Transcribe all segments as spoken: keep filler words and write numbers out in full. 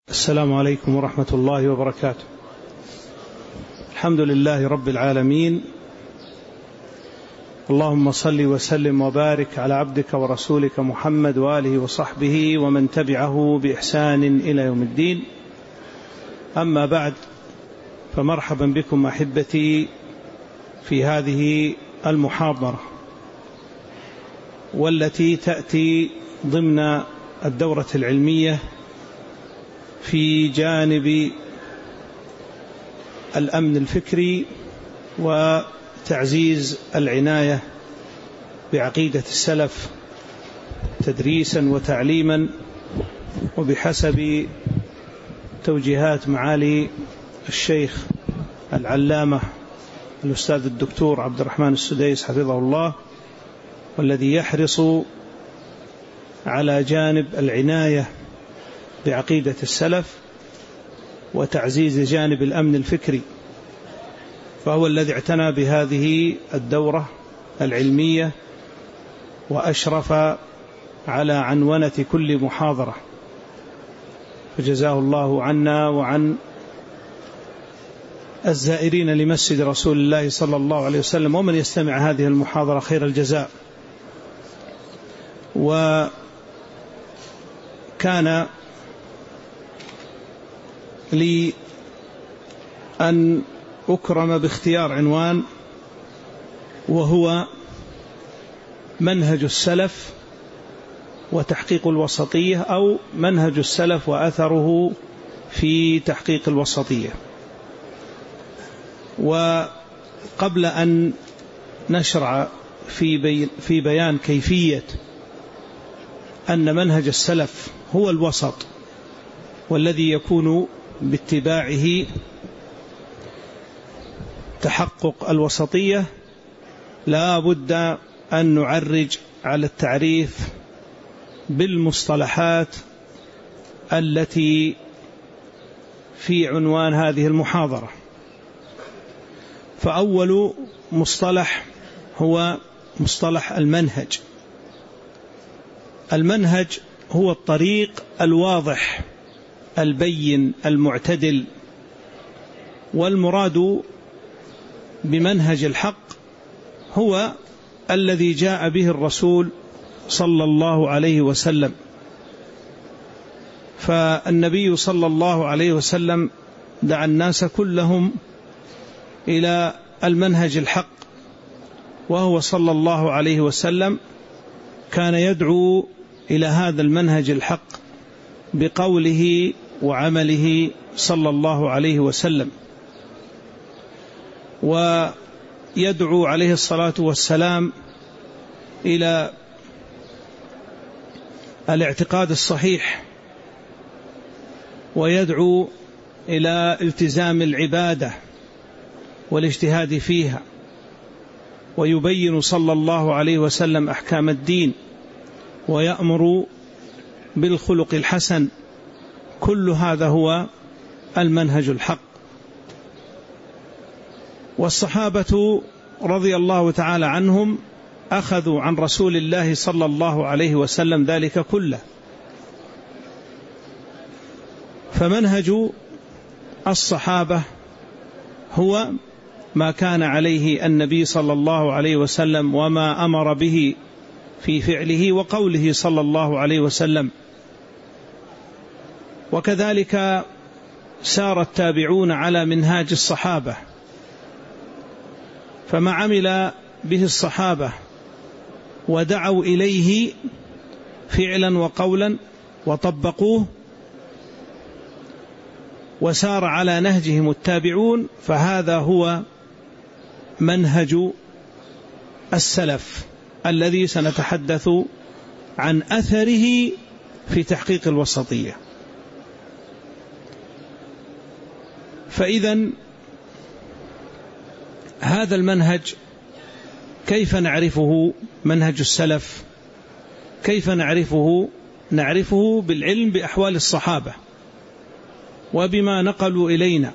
السلام عليكم ورحمة الله وبركاته. الحمد لله رب العالمين، اللهم صل وسلم وبارك على عبدك ورسولك محمد وآله وصحبه ومن تبعه بإحسان إلى يوم الدين. أما بعد، فمرحبا بكم أحبتي في هذه المحاضرة، والتي تأتي ضمن الدورة العلمية في جانب الأمن الفكري وتعزيز العناية بعقيدة السلف تدريسا وتعليما، وبحسب توجيهات معالي الشيخ العلامة الأستاذ الدكتور عبد الرحمن السديس حفظه الله، والذي يحرص على جانب العناية بعقيدة السلف وتعزيز جانب الأمن الفكري، فهو الذي اعتنى بهذه الدورة العلمية وأشرف على عنونة كل محاضرة، فجزاه الله عنا وعن الزائرين لمسجد رسول الله صلى الله عليه وسلم ومن يستمع هذه المحاضرة خير الجزاء. وكان لي أن أكرم باختيار عنوان، وهو منهج السلف وتحقيق الوسطية، أو منهج السلف وأثره في تحقيق الوسطية. وقبل أن نشرع في, بي في بيان كيفية أن منهج السلف هو الوسط والذي يكون باتباعه تحقق الوسطية، لا بد أن نعرج على التعريف بالمصطلحات التي في عنوان هذه المحاضرة. فأول مصطلح هو مصطلح المنهج. المنهج هو الطريق الواضح البين المعتدل، والمراد بمنهج الحق هو الذي جاء به الرسول صلى الله عليه وسلم. فالنبي صلى الله عليه وسلم دعا الناس كلهم إلى المنهج الحق، وهو صلى الله عليه وسلم كان يدعو إلى هذا المنهج الحق بقوله وعمله صلى الله عليه وسلم، ويدعو عليه الصلاة والسلام إلى الاعتقاد الصحيح، ويدعو إلى التزام العبادة والاجتهاد فيها، ويبين صلى الله عليه وسلم أحكام الدين، ويأمر بالخلق الحسن. كل هذا هو المنهج الحق. والصحابة رضي الله تعالى عنهم أخذوا عن رسول الله صلى الله عليه وسلم ذلك كله. فمنهج الصحابة هو ما كان عليه النبي صلى الله عليه وسلم وما أمر به في فعله وقوله صلى الله عليه وسلم. وكذلك سار التابعون على منهاج الصحابة، فما عمل به الصحابة ودعوا إليه فعلا وقولا وطبقوه وسار على نهجهم التابعون، فهذا هو منهج السلف الذي سنتحدث عن أثره في تحقيق الوسطية. فإذا هذا المنهج كيف نعرفه؟ منهج السلف كيف نعرفه؟ نعرفه بالعلم بأحوال الصحابة وبما نقلوا إلينا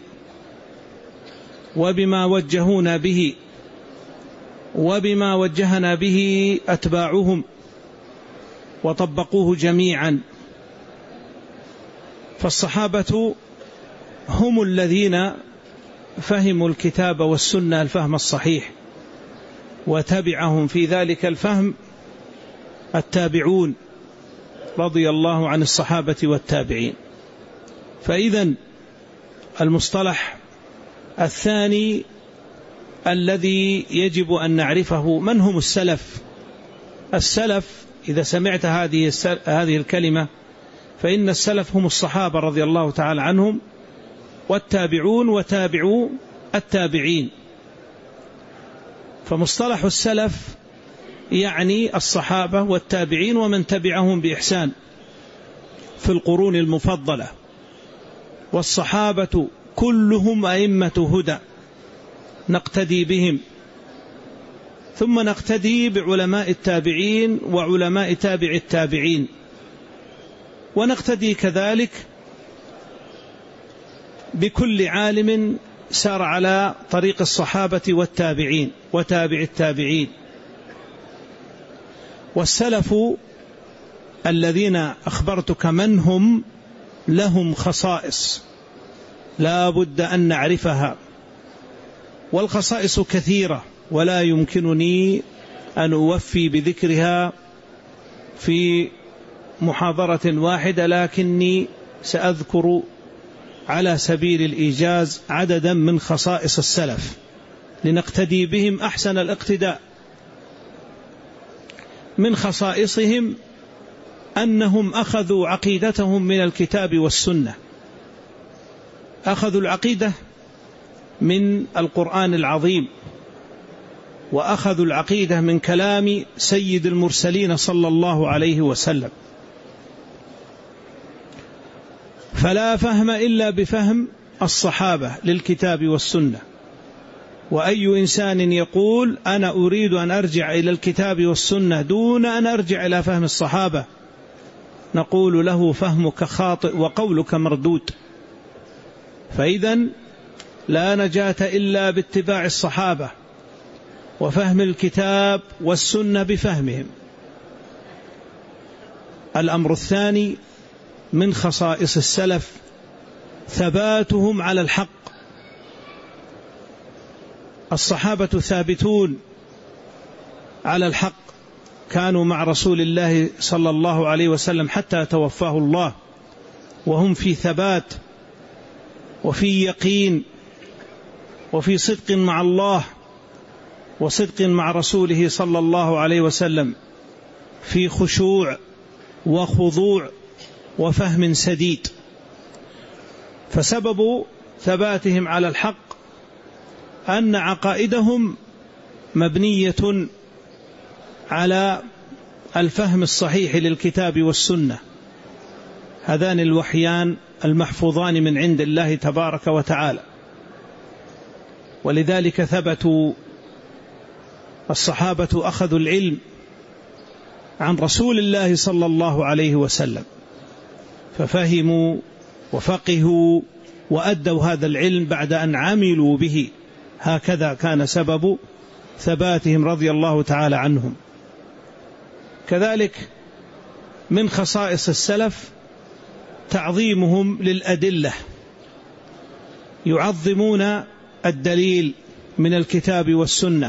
وبما وجهونا به وبما وجهنا به أتباعهم وطبقوه جميعا. فالصحابة هم الذين فهموا الكتاب والسنة الفهم الصحيح، وتبعهم في ذلك الفهم التابعون رضي الله عن الصحابة والتابعين. فإذن المصطلح الثاني الذي يجب أن نعرفه من هم السلف. السلف إذا سمعت هذه هذه الكلمة فإن السلف هم الصحابة رضي الله تعالى عنهم، والتابعون وتابعوا التابعين. فمصطلح السلف يعني الصحابة والتابعين ومن تبعهم بإحسان في القرون المفضلة. والصحابة كلهم أئمة هدى نقتدي بهم، ثم نقتدي بعلماء التابعين وعلماء تابع التابعين، ونقتدي كذلك بكل عالم سار على طريق الصحابة والتابعين وتابع التابعين. والسلف الذين أخبرتك من هم لهم خصائص لا بد أن نعرفها، والخصائص كثيرة ولا يمكنني أن أوفي بذكرها في محاضرة واحدة، لكني سأذكر على سبيل الإيجاز عددا من خصائص السلف لنقتدي بهم أحسن الاقتداء. من خصائصهم أنهم أخذوا عقيدتهم من الكتاب والسنة، أخذوا العقيدة من القرآن العظيم، وأخذوا العقيدة من كلام سيد المرسلين صلى الله عليه وسلم. فلا فهم إلا بفهم الصحابة للكتاب والسنة. وأي إنسان يقول أنا أريد أن أرجع إلى الكتاب والسنة دون أن أرجع إلى فهم الصحابة نقول له فهمك خاطئ وقولك مردود. فإذن لا نجاة إلا باتباع الصحابة وفهم الكتاب والسنة بفهمهم. الأمر الثاني من خصائص السلف ثباتهم على الحق. الصحابة ثابتون على الحق، كانوا مع رسول الله صلى الله عليه وسلم حتى توفاه الله وهم في ثبات وفي يقين وفي صدق مع الله وصدق مع رسوله صلى الله عليه وسلم، في خشوع وخضوع وفهم سديد. فسبب ثباتهم على الحق أن عقائدهم مبنية على الفهم الصحيح للكتاب والسنة، هذان الوحيان المحفوظان من عند الله تبارك وتعالى. ولذلك ثبتوا الصحابة أخذوا العلم عن رسول الله صلى الله عليه وسلم، ففهموا وفقهوا وأدوا هذا العلم بعد أن عملوا به. هكذا كان سبب ثباتهم رضي الله تعالى عنهم. كذلك من خصائص السلف تعظيمهم للأدلة، يعظمون الدليل من الكتاب والسنة،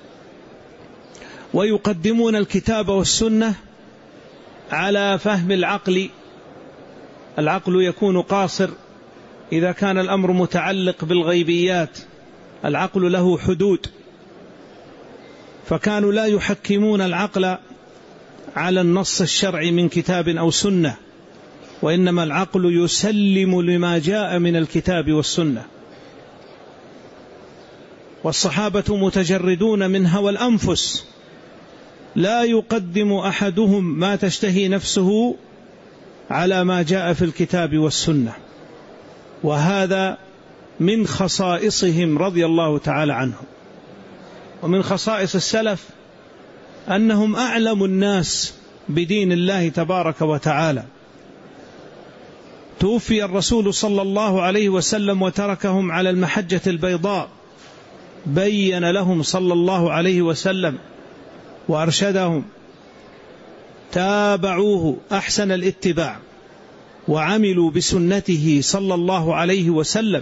ويقدمون الكتاب والسنة على فهم العقل. العقل يكون قاصر إذا كان الأمر متعلق بالغيبيات، العقل له حدود، فكانوا لا يحكمون العقل على النص الشرعي من كتاب أو سنة، وإنما العقل يسلم لما جاء من الكتاب والسنة. والصحابة متجردون من هوى الأنفس، لا يقدم أحدهم ما تشتهي نفسه على ما جاء في الكتاب والسنة، وهذا من خصائصهم رضي الله تعالى عنهم. ومن خصائص السلف أنهم أعلم الناس بدين الله تبارك وتعالى. توفي الرسول صلى الله عليه وسلم وتركهم على المحجة البيضاء، بين لهم صلى الله عليه وسلم وأرشدهم، تابعوه أحسن الاتباع، وعملوا بسنته صلى الله عليه وسلم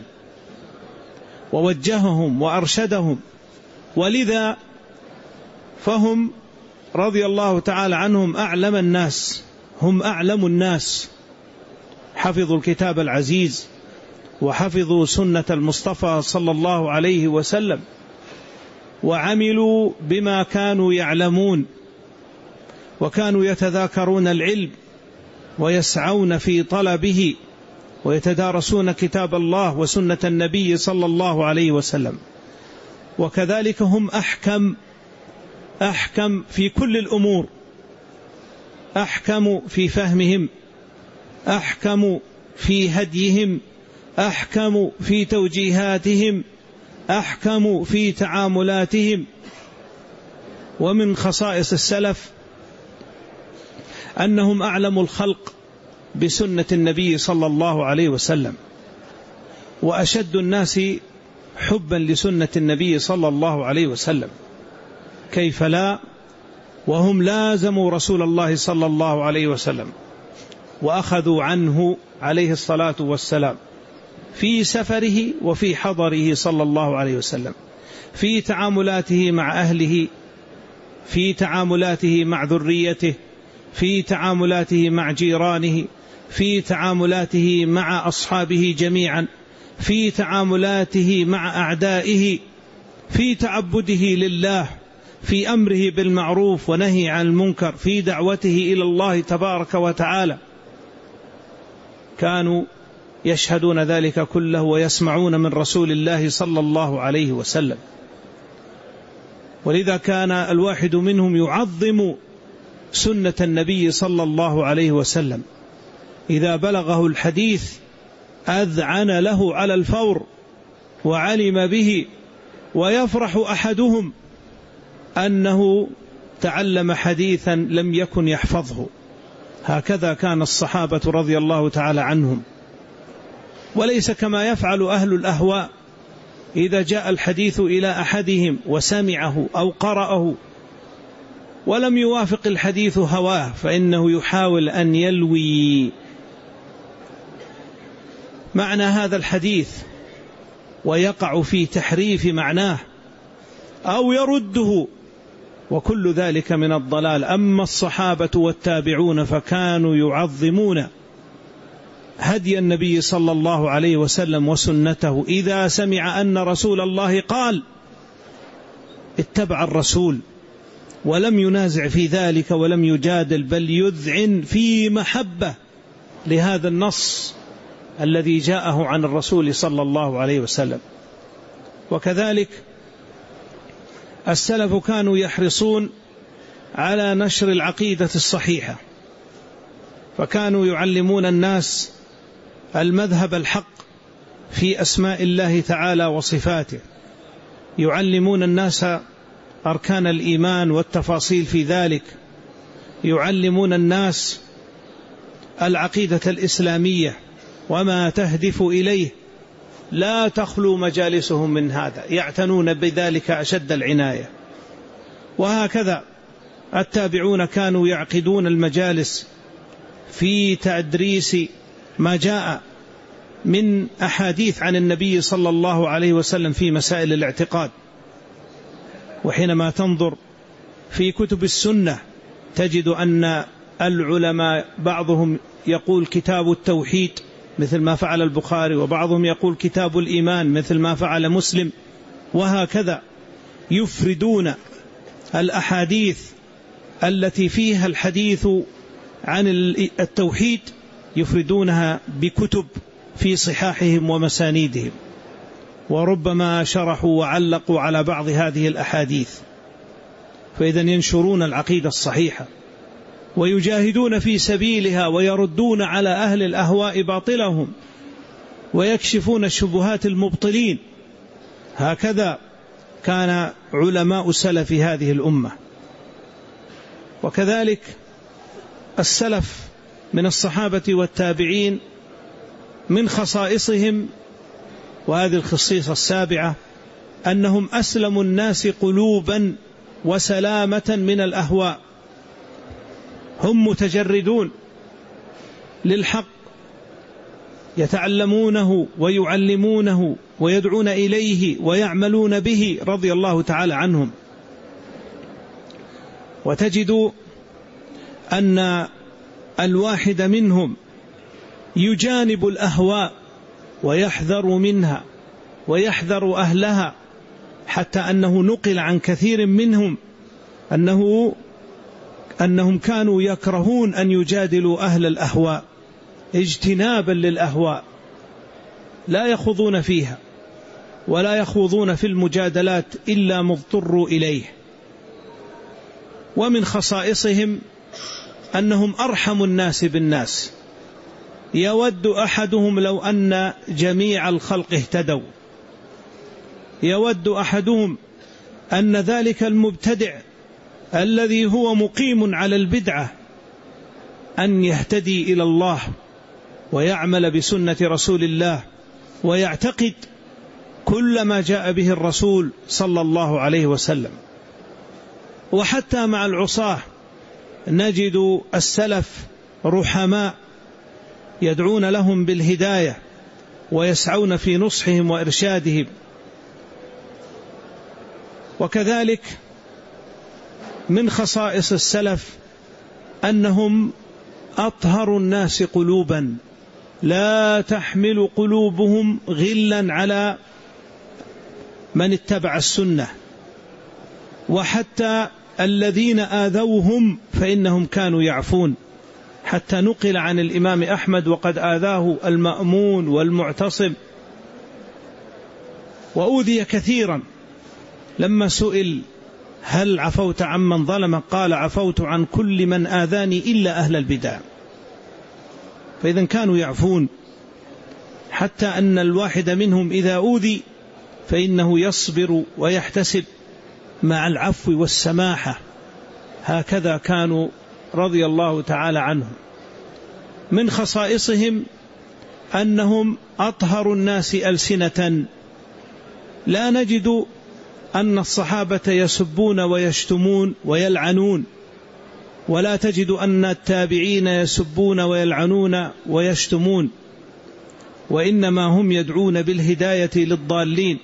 ووجههم وأرشدهم، ولذا فهم رضي الله تعالى عنهم أعلم الناس، هم أعلم الناس، حفظوا الكتاب العزيز وحفظوا سنة المصطفى صلى الله عليه وسلم، وعملوا بما كانوا يعلمون، وكانوا يتذاكرون العلم ويسعون في طلبه، ويتدارسون كتاب الله وسنة النبي صلى الله عليه وسلم. وكذلك هم أحكم أحكم في كل الأمور، أحكم في فهمهم، أحكم في هديهم، أحكم في توجيهاتهم، أحكم في تعاملاتهم. ومن خصائص السلف أنهم أعلم الخلق بسنة النبي صلى الله عليه وسلم، وأشد الناس حبا لسنة النبي صلى الله عليه وسلم، كيف لا وهم لازموا رسول الله صلى الله عليه وسلم وأخذوا عنه عليه الصلاة والسلام في سفره وفي حضره صلى الله عليه وسلم، في تعاملاته مع أهله، في تعاملاته مع ذريته، في تعاملاته مع جيرانه، في تعاملاته مع أصحابه جميعا، في تعاملاته مع أعدائه، في تعبده لله، في أمره بالمعروف ونهي عن المنكر، في دعوته إلى الله تبارك وتعالى. كانوا يشهدون ذلك كله ويسمعون من رسول الله صلى الله عليه وسلم. ولذا كان الواحد منهم يعظم سنة النبي صلى الله عليه وسلم، إذا بلغه الحديث أذعن له على الفور وعلم به، ويفرح أحدهم أنه تعلم حديثا لم يكن يحفظه. هكذا كان الصحابة رضي الله تعالى عنهم، وليس كما يفعل أهل الأهواء، إذا جاء الحديث إلى أحدهم وسمعه أو قرأه ولم يوافق الحديث هواه فإنه يحاول أن يلوي معنى هذا الحديث ويقع في تحريف معناه أو يرده، وكل ذلك من الضلال. أما الصحابة والتابعون فكانوا يعظمون هدي النبي صلى الله عليه وسلم وسنته، إذا سمع أن رسول الله قال اتبع الرسول ولم ينازع في ذلك ولم يجادل، بل يذعن في محبة لهذا النص الذي جاءه عن الرسول صلى الله عليه وسلم. وكذلك السلف كانوا يحرصون على نشر العقيدة الصحيحة، فكانوا يعلمون الناس المذهب الحق في أسماء الله تعالى وصفاته، يعلمون الناس أركان الإيمان والتفاصيل في ذلك، يعلمون الناس العقيدة الإسلامية وما تهدف إليه، لا تخلو مجالسهم من هذا، يعتنون بذلك أشد العناية. وهكذا التابعون كانوا يعقدون المجالس في تدريس ما جاء من أحاديث عن النبي صلى الله عليه وسلم في مسائل الاعتقاد. وحينما تنظر في كتب السنة تجد أن العلماء بعضهم يقول كتاب التوحيد مثل ما فعل البخاري، وبعضهم يقول كتاب الإيمان مثل ما فعل مسلم، وهكذا يفردون الأحاديث التي فيها الحديث عن التوحيد يفردونها بكتب في صحاحهم ومسانيدهم، وربما شرحوا وعلقوا على بعض هذه الأحاديث. فإذا ينشرون العقيدة الصحيحة ويجاهدون في سبيلها ويردون على أهل الأهواء باطلهم ويكشفون الشبهات المبطلين. هكذا كان علماء سلف هذه الأمة. وكذلك السلف من الصحابة والتابعين من خصائصهم، وهذه الخصيصة السابعة، أنهم أسلم الناس قلوبا وسلامة من الأهواء، هم متجردون للحق يتعلمونه ويعلمونه ويدعون إليه ويعملون به رضي الله تعالى عنهم. وتجد أن الواحد منهم يجانب الأهواء ويحذر منها ويحذر أهلها، حتى أنه نقل عن كثير منهم أنه أنهم كانوا يكرهون أن يجادلوا أهل الأهواء اجتنابا للأهواء، لا يخوضون فيها ولا يخوضون في المجادلات إلا مضطروا إليه. ومن خصائصهم أنهم أرحم الناس بالناس، يود أحدهم لو أن جميع الخلق اهتدوا، يود أحدهم أن ذلك المبتدع الذي هو مقيم على البدعة أن يهتدي إلى الله ويعمل بسنة رسول الله ويعتقد كل ما جاء به الرسول صلى الله عليه وسلم. وحتى مع العصاة نجد السلف رحماء يدعون لهم بالهداية ويسعون في نصحهم وإرشادهم. وكذلك من خصائص السلف أنهم أطهر الناس قلوبا، لا تحمل قلوبهم غلا على من اتبع السنة، وحتى الذين آذوهم فإنهم كانوا يعفون، حتى نقل عن الإمام أحمد وقد آذاه المأمون والمعتصم وأوذي كثيرا، لما سئل هل عفوت عمن ظلم قال عفوت عن كل من آذاني إلا أهل البدع. فإذا كانوا يعفون، حتى أن الواحد منهم إذا أوذي فإنه يصبر ويحتسب مع العفو والسماحة. هكذا كانوا رضي الله تعالى عنهم. من خصائصهم أنهم أطهر الناس ألسنة، لا نجد أن الصحابة يسبون ويشتمون ويلعنون، ولا تجد أن التابعين يسبون ويلعنون ويشتمون، وإنما هم يدعون بالهداية للضالين.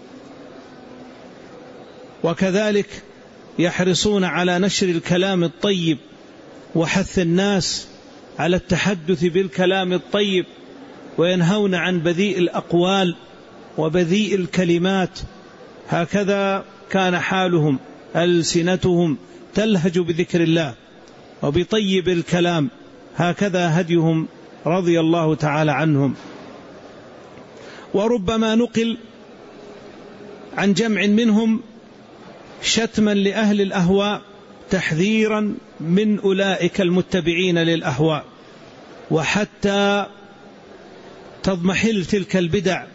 وكذلك يحرصون على نشر الكلام الطيب وحث الناس على التحدث بالكلام الطيب، وينهون عن بذيء الأقوال وبذيء الكلمات. هكذا كان حالهم، ألسنتهم تلهج بذكر الله وبطيب الكلام، هكذا هديهم رضي الله تعالى عنهم. وربما نقل عن جمع منهم شتما لأهل الأهواء تحذيرا من أولئك المتبعين للأهواء، وحتى تضمحل تلك البدع.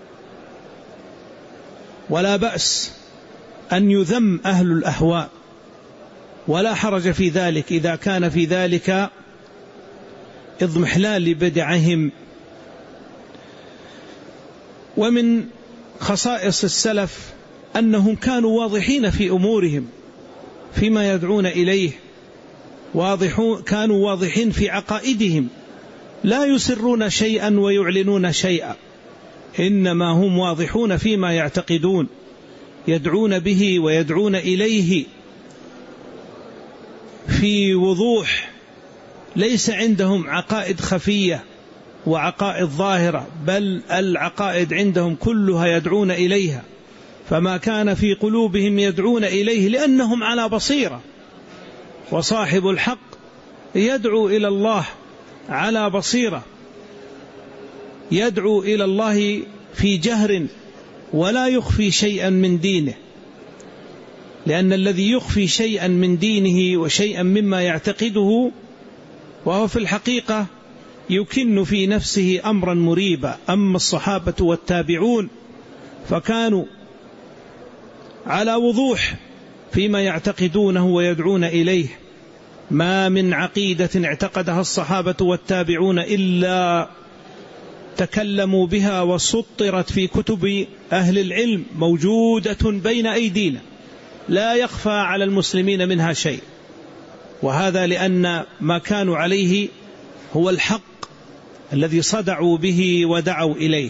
ولا بأس أن يذم أهل الأهواء، ولا حرج في ذلك إذا كان في ذلك اضمحلال لبدعهم. ومن خصائص السلف أنهم كانوا واضحين في أمورهم فيما يدعون إليه، واضحون، كانوا واضحين في عقائدهم، لا يسرون شيئا ويعلنون شيئا، إنما هم واضحون فيما يعتقدون، يدعون به ويدعون إليه في وضوح، ليس عندهم عقائد خفية وعقائد ظاهرة، بل العقائد عندهم كلها يدعون إليها. فما كان في قلوبهم يدعون إليه لأنهم على بصيرة، وصاحب الحق يدعو إلى الله على بصيرة، يدعو إلى الله في جهر ولا يخفي شيئا من دينه، لأن الذي يخفي شيئا من دينه وشيئا مما يعتقده وهو في الحقيقة يكن في نفسه أمرا مريبا. أما الصحابة والتابعون فكانوا على وضوح فيما يعتقدونه ويدعون إليه. ما من عقيدة اعتقدها الصحابة والتابعون إلا تكلموا بها وسطرت في كتب أهل العلم، موجودة بين أيدينا، لا يخفى على المسلمين منها شيء. وهذا لأن ما كانوا عليه هو الحق الذي صدعوا به ودعوا إليه.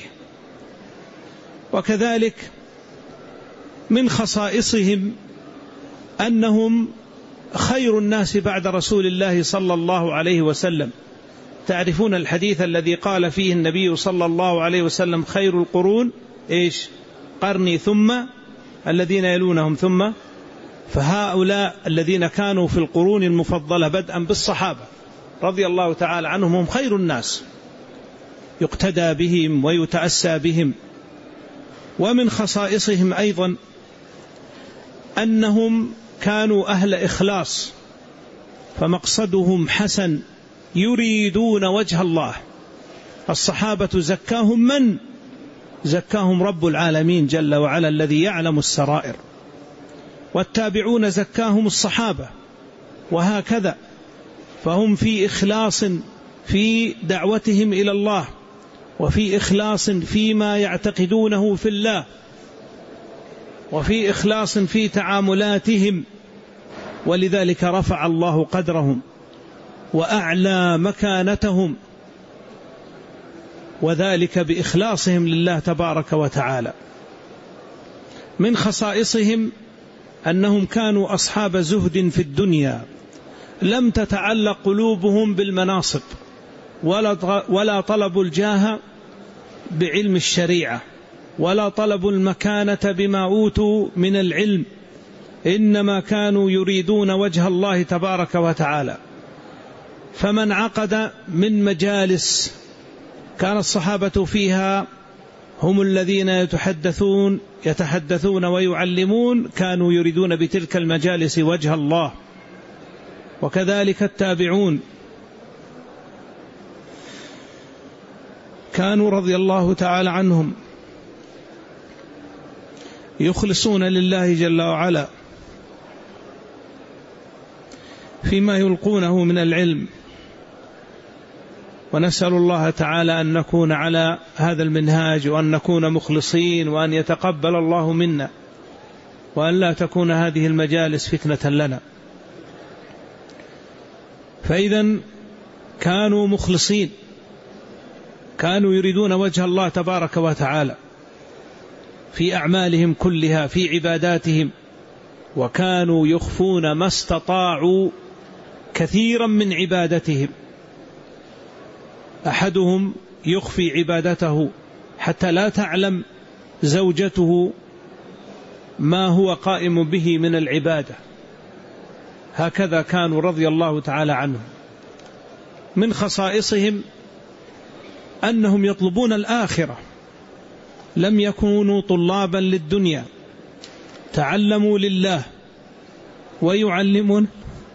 وكذلك من خصائصهم أنهم خير الناس بعد رسول الله صلى الله عليه وسلم. تعرفون الحديث الذي قال فيه النبي صلى الله عليه وسلم خير القرون إيش؟ قرني ثم الذين يلونهم ثم. فهؤلاء الذين كانوا في القرون المفضلة بدءا بالصحابة رضي الله تعالى عنهم هم خير الناس، يقتدى بهم ويتأسى بهم. ومن خصائصهم أيضا أنهم كانوا أهل إخلاص، فمقصدهم حسن، يريدون وجه الله. الصحابة زكاهم من؟ زكاهم رب العالمين جل وعلا الذي يعلم السرائر. والتابعون زكاهم الصحابة، وهكذا. فهم في إخلاص في دعوتهم إلى الله، وفي إخلاص فيما يعتقدونه في الله، وفي إخلاص في تعاملاتهم، ولذلك رفع الله قدرهم وأعلى مكانتهم، وذلك بإخلاصهم لله تبارك وتعالى. من خصائصهم أنهم كانوا أصحاب زهد في الدنيا، لم تتعلق قلوبهم بالمناصب، ولا طلبوا الجاه بعلم الشريعة، ولا طلبوا المكانة بما أوتوا من العلم، إنما كانوا يريدون وجه الله تبارك وتعالى. فمن عقد من مجالس كان الصحابة فيها هم الذين يتحدثون يتحدثون ويعلمون، كانوا يريدون بتلك المجالس وجه الله. وكذلك التابعون كانوا رضي الله تعالى عنهم يخلصون لله جل وعلا فيما يلقونه من العلم. ونسأل الله تعالى أن نكون على هذا المنهاج، وأن نكون مخلصين، وأن يتقبل الله منا، وأن لا تكون هذه المجالس فتنة لنا. فإذا كانوا مخلصين، كانوا يريدون وجه الله تبارك وتعالى في أعمالهم كلها، في عباداتهم، وكانوا يخفون ما استطاعوا كثيرا من عبادتهم. أحدهم يخفي عبادته حتى لا تعلم زوجته ما هو قائم به من العبادة. هكذا كانوا رضي الله تعالى عنهم. من خصائصهم أنهم يطلبون الآخرة، لم يكونوا طلابا للدنيا، تعلموا لله ويعلمون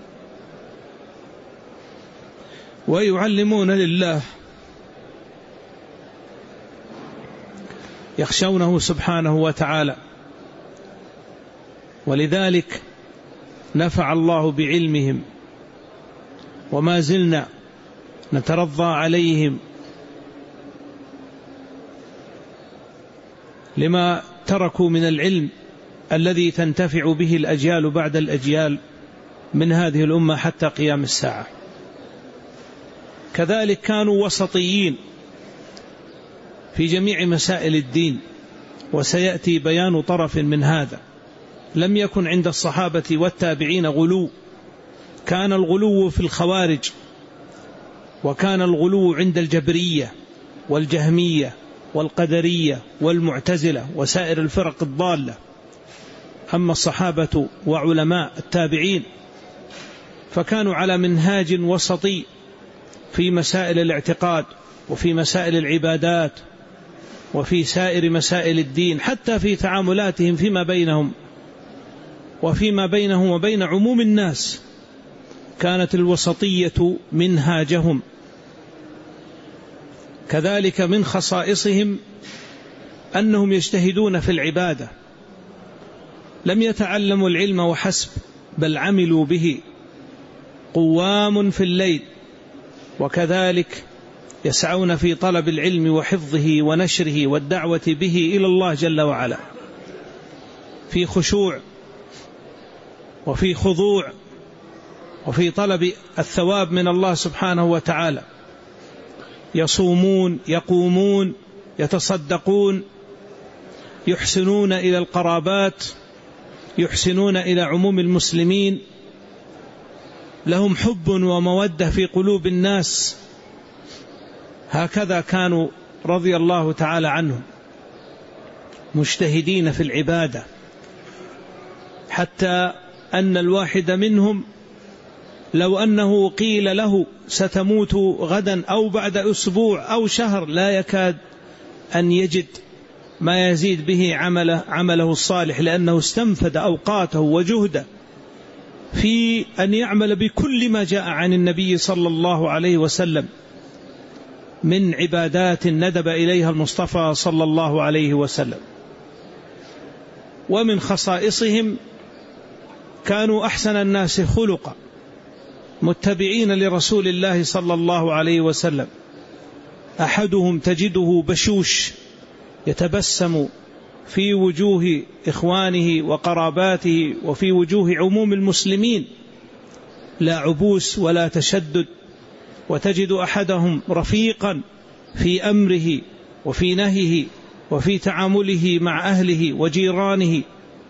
ويعلمون لله، يخشونه سبحانه وتعالى. ولذلك نفع الله بعلمهم، وما زلنا نترضى عليهم لما تركوا من العلم الذي تنتفع به الأجيال بعد الأجيال من هذه الأمة حتى قيام الساعة. كذلك كانوا وسطيين في جميع مسائل الدين، وسيأتي بيان طرف من هذا. لم يكن عند الصحابة والتابعين غلو، كان الغلو في الخوارج، وكان الغلو عند الجبرية والجهمية والقدرية والمعتزلة وسائر الفرق الضالة. أما الصحابة وعلماء التابعين فكانوا على منهاج وسطي في مسائل الاعتقاد، وفي مسائل العبادات، وفي سائر مسائل الدين، حتى في تعاملاتهم فيما بينهم وفيما بينهم وبين عموم الناس كانت الوسطية منهاجهم. كذلك من خصائصهم أنهم يجتهدون في العبادة، لم يتعلموا العلم وحسب، بل عملوا به، قوام في الليل، وكذلك يسعون في طلب العلم وحفظه ونشره والدعوة به إلى الله جل وعلا، في خشوع وفي خضوع وفي طلب الثواب من الله سبحانه وتعالى. يصومون، يقومون، يتصدقون، يحسنون إلى القرابات، يحسنون إلى عموم المسلمين، لهم حب ومودة في قلوب الناس. هكذا كانوا رضي الله تعالى عنهم، مجتهدين في العبادة، حتى أن الواحد منهم لو أنه قيل له ستموت غدا أو بعد أسبوع أو شهر لا يكاد أن يجد ما يزيد به عمله, عمله الصالح، لأنه استنفد أوقاته وجهده في أن يعمل بكل ما جاء عن النبي صلى الله عليه وسلم من عبادات ندب إليها المصطفى صلى الله عليه وسلم. ومن خصائصهم كانوا أحسن الناس خلقا، متبعين لرسول الله صلى الله عليه وسلم. أحدهم تجده بشوش يتبسم في وجوه إخوانه وقراباته وفي وجوه عموم المسلمين، لا عبوس ولا تشدد. وتجد أحدهم رفيقا في أمره وفي نهيه وفي تعامله مع أهله وجيرانه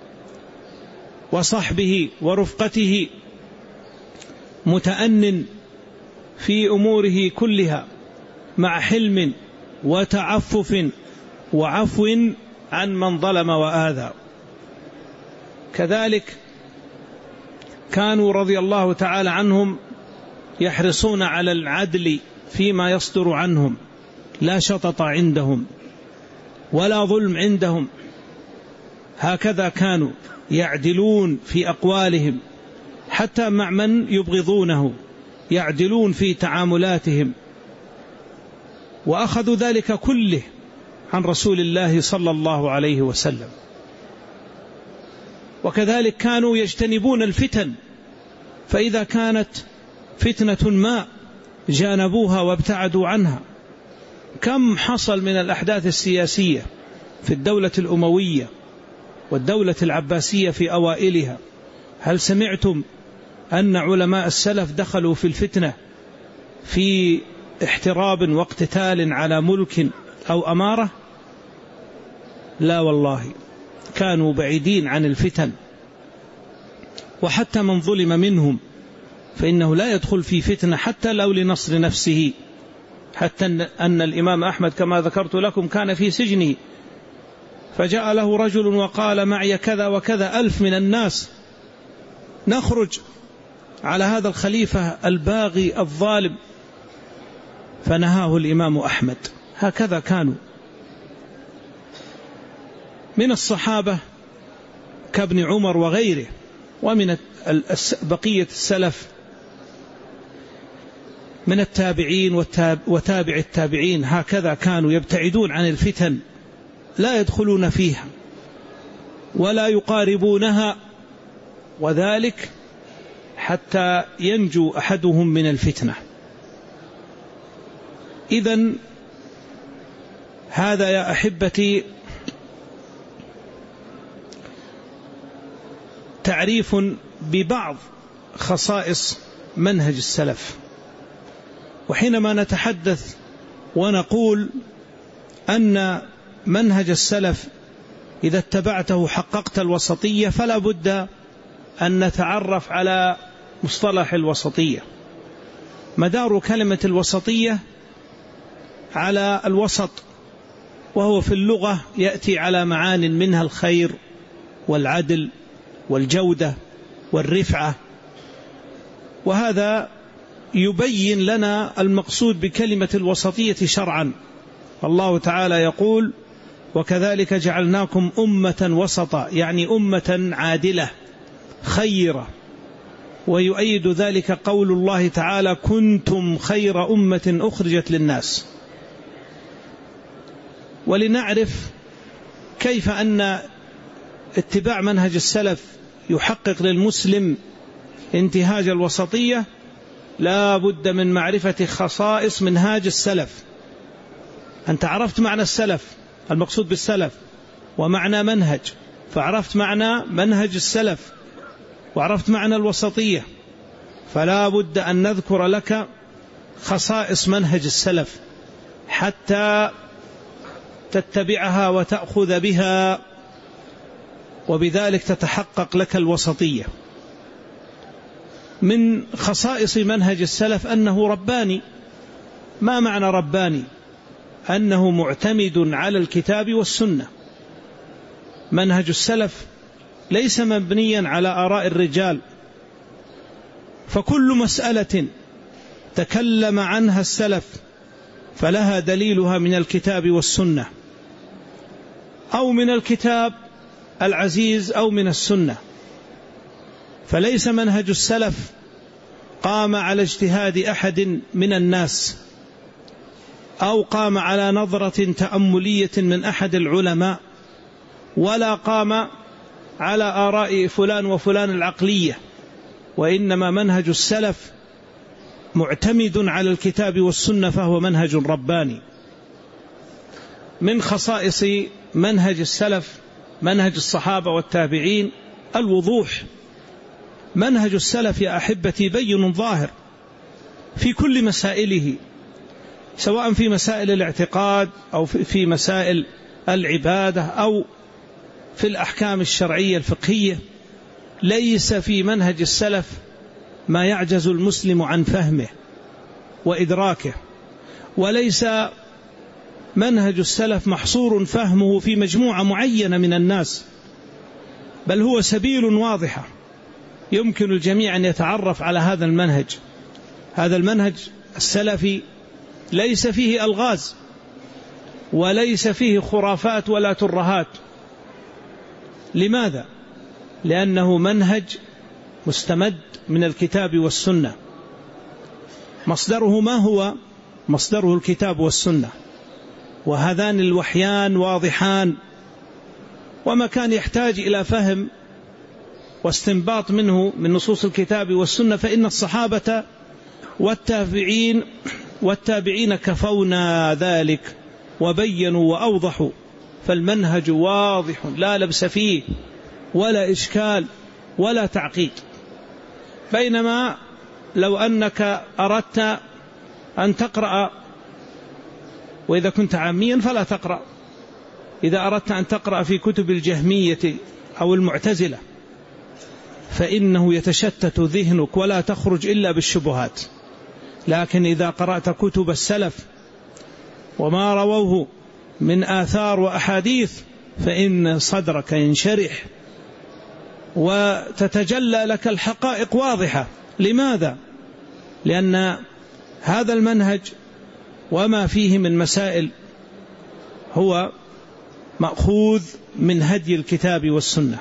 وصحبه ورفقته، متأنٍ في أموره كلها، مع حلم وتعفف وعفو عن من ظلم وآذى. كذلك كانوا رضي الله تعالى عنهم يحرصون على العدل فيما يصدر عنهم، لا شطط عندهم ولا ظلم عندهم. هكذا كانوا يعدلون في أقوالهم، حتى مع من يبغضونه يعدلون في تعاملاتهم. وأخذوا ذلك كله عن رسول الله صلى الله عليه وسلم. وكذلك كانوا يجتنبون الفتن، فإذا كانت فتنة ما جانبوها وابتعدوا عنها. كم حصل من الأحداث السياسية في الدولة الأموية والدولة العباسية في أوائلها؟ هل سمعتم أن علماء السلف دخلوا في الفتنة في احتراب واقتتال على ملك أو أمارة؟ لا والله، كانوا بعيدين عن الفتن. وحتى من ظلم منهم فإنه لا يدخل في فتنة حتى لو لنصر نفسه. حتى أن الإمام أحمد كما ذكرت لكم كان في سجنه، فجاء له رجل وقال معي كذا وكذا ألف من الناس، نخرج على هذا الخليفة الباغي الظالم، فنهاه الإمام أحمد. هكذا كانوا. من الصحابة كابن عمر وغيره، ومن بقية السلف من التابعين وتابع التابعين، هكذا كانوا يبتعدون عن الفتن، لا يدخلون فيها ولا يقاربونها، وذلك حتى ينجو أحدهم من الفتنة. إذن هذا يا أحبتي تعريف ببعض خصائص منهج السلف. وحينما نتحدث ونقول أن منهج السلف إذا اتبعته حققت الوسطية، فلا بد أن نتعرف على مصطلح الوسطية. مدار كلمة الوسطية على الوسط، وهو في اللغة يأتي على معان منها الخير والعدل والجودة والرفعة. وهذا يبين لنا المقصود بكلمة الوسطية شرعا. الله تعالى يقول: وكذلك جعلناكم أمة وسطا، يعني أمة عادلة خيرة. ويؤيد ذلك قول الله تعالى: كنتم خير أمة أخرجت للناس. ولنعرف كيف أن اتباع منهج السلف يحقق للمسلم انتهاج الوسطية، لا بد من معرفة خصائص منهاج السلف. أنت عرفت معنى السلف، المقصود بالسلف، ومعنى منهج، فعرفت معنى منهج السلف وعرفت معنى الوسطية، فلا بد أن نذكر لك خصائص منهج السلف حتى تتبعها وتأخذ بها، وبذلك تتحقق لك الوسطية. من خصائص منهج السلف أنه رباني. ما معنى رباني؟ أنه معتمد على الكتاب والسنة. منهج السلف ليس مبنيا على آراء الرجال، فكل مسألة تكلم عنها السلف فلها دليلها من الكتاب والسنة، أو من الكتاب العزيز أو من السنة. فليس منهج السلف قام على اجتهاد أحد من الناس، أو قام على نظرة تأملية من أحد العلماء، ولا قام على آراء فلان وفلان العقلية، وإنما منهج السلف معتمد على الكتاب والسنة، فهو منهج رباني. من خصائص منهج السلف منهج الصحابة والتابعين الوضوح. منهج السلف يا أحبتي بين ظاهر في كل مسائله، سواء في مسائل الاعتقاد أو في مسائل العبادة أو في الأحكام الشرعية الفقهية. ليس في منهج السلف ما يعجز المسلم عن فهمه وإدراكه، وليس منهج السلف محصور فهمه في مجموعة معينة من الناس، بل هو سبيل واضحة يمكن الجميع أن يتعرف على هذا المنهج. هذا المنهج السلفي ليس فيه ألغاز، وليس فيه خرافات ولا ترهات. لماذا؟ لأنه منهج مستمد من الكتاب والسنة. مصدره ما هو؟ مصدره الكتاب والسنة، وهذان الوحيان واضحان، وما كان يحتاج إلى فهم واستنباط منه من نصوص الكتاب والسنة فإن الصحابة والتابعين والتابعين كفونا ذلك وبينوا وأوضحوا. فالمنهج واضح لا لبس فيه ولا إشكال ولا تعقيد. بينما لو أنك أردت أن تقرأ، وإذا كنت عاميا فلا تقرأ، إذا أردت أن تقرأ في كتب الجهمية أو المعتزلة فإنه يتشتت ذهنك ولا تخرج إلا بالشبهات. لكن إذا قرأت كتب السلف وما رووه من آثار وأحاديث فإن صدرك ينشرح وتتجلى لك الحقائق واضحة. لماذا؟ لأن هذا المنهج وما فيه من مسائل هو مأخوذ من هدي الكتاب والسنة.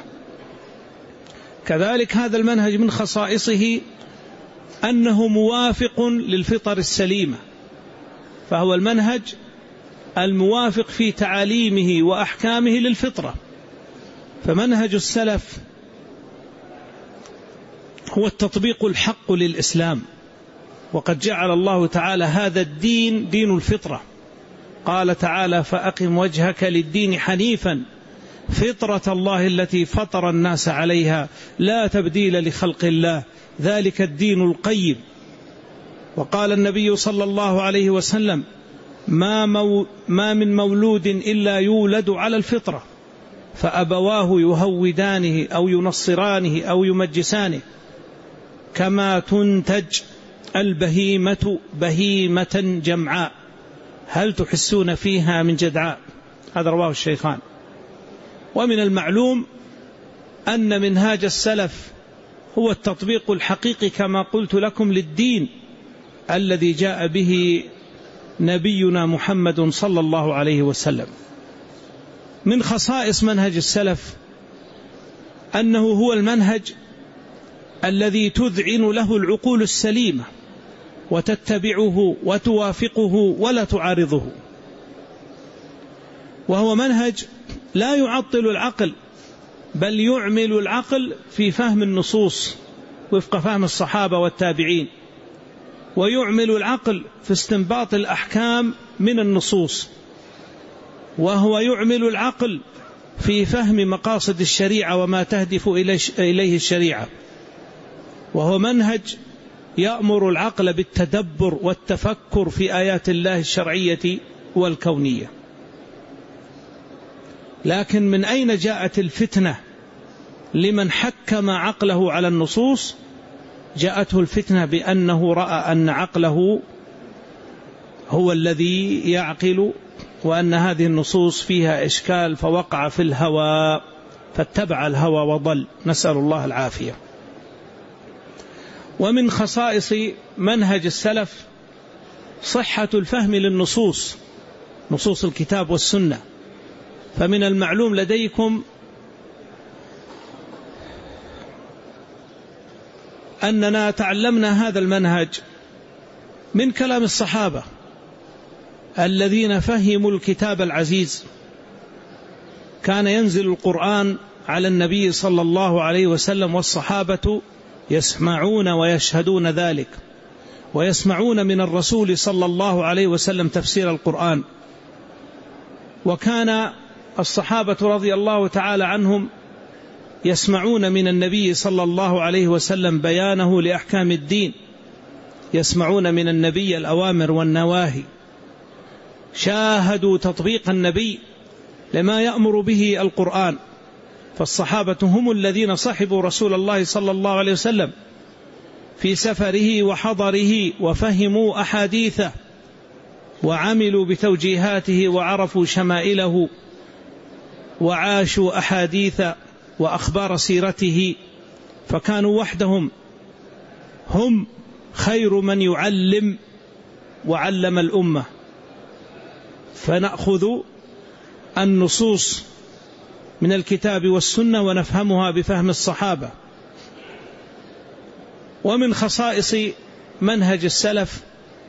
كذلك هذا المنهج من خصائصه أنه موافق للفطر السليمة، فهو المنهج الموافق في تعاليمه وأحكامه للفطرة. فمنهج السلف هو التطبيق الحق للإسلام، وقد جعل الله تعالى هذا الدين دين الفطرة. قال تعالى: فأقم وجهك للدين حنيفا فطرة الله التي فطر الناس عليها لا تبديل لخلق الله ذلك الدين القيم. وقال النبي صلى الله عليه وسلم: ما, مو ما من مولود إلا يولد على الفطرة فأبواه يهودانه أو ينصرانه أو يمجسانه كما تنتج البهيمة بهيمة جمعاء هل تحسون فيها من جدعاء. هذا رواه الشيخان. ومن المعلوم أن منهاج السلف هو التطبيق الحقيقي كما قلت لكم للدين الذي جاء به نبينا محمد صلى الله عليه وسلم. من خصائص منهج السلف أنه هو المنهج الذي تذعن له العقول السليمة وتتبعه وتوافقه ولا تعارضه، وهو منهج لا يعطل العقل بل يعمل العقل في فهم النصوص وفق فهم الصحابة والتابعين، ويعمل العقل في استنباط الأحكام من النصوص، وهو يعمل العقل في فهم مقاصد الشريعة وما تهدف إليه الشريعة. وهو منهج يأمر العقل بالتدبر والتفكر في آيات الله الشرعية والكونية. لكن من أين جاءت الفتنة لمن حكم عقله على النصوص؟ جاءته الفتنة بأنه رأى أن عقله هو الذي يعقل، وأن هذه النصوص فيها إشكال، فوقع في الهوى فاتبع الهوى وضل، نسأل الله العافية. ومن خصائص منهج السلف صحة الفهم للنصوص، نصوص الكتاب والسنة. فمن المعلوم لديكم أننا تعلمنا هذا المنهج من كلام الصحابة الذين فهموا الكتاب العزيز. كان ينزل القرآن على النبي صلى الله عليه وسلم والصحابة يسمعون ويشهدون ذلك، ويسمعون من الرسول صلى الله عليه وسلم تفسير القرآن. وكان الصحابة رضي الله تعالى عنهم يسمعون من النبي صلى الله عليه وسلم بيانه لأحكام الدين، يسمعون من النبي الأوامر والنواهي، شاهدوا تطبيق النبي لما يأمر به القرآن. فالصحابة هم الذين صحبوا رسول الله صلى الله عليه وسلم في سفره وحضره، وفهموا أحاديثه وعملوا بتوجيهاته وعرفوا شمائله وعاشوا أحاديث وأخبار سيرته، فكانوا وحدهم هم خير من يعلم وعلم الأمة. فنأخذ النصوص من الكتاب والسنة ونفهمها بفهم الصحابة. ومن خصائص منهج السلف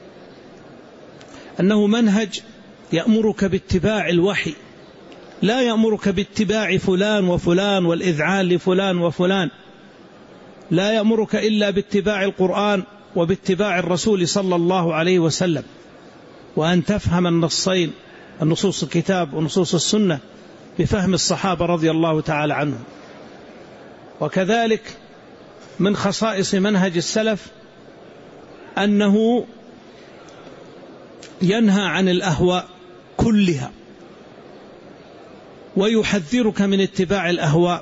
أنه منهج يأمرك باتباع الوحي، لا يأمرك باتباع فلان وفلان والإذعان لفلان وفلان، لا يأمرك إلا باتباع القرآن وباتباع الرسول صلى الله عليه وسلم، وأن تفهم النصين، النصوص الكتاب ونصوص السنة، بفهم الصحابة رضي الله تعالى عنهم. وكذلك من خصائص منهج السلف أنه ينهى عن الأهواء كلها، ويحذرك من اتباع الأهواء.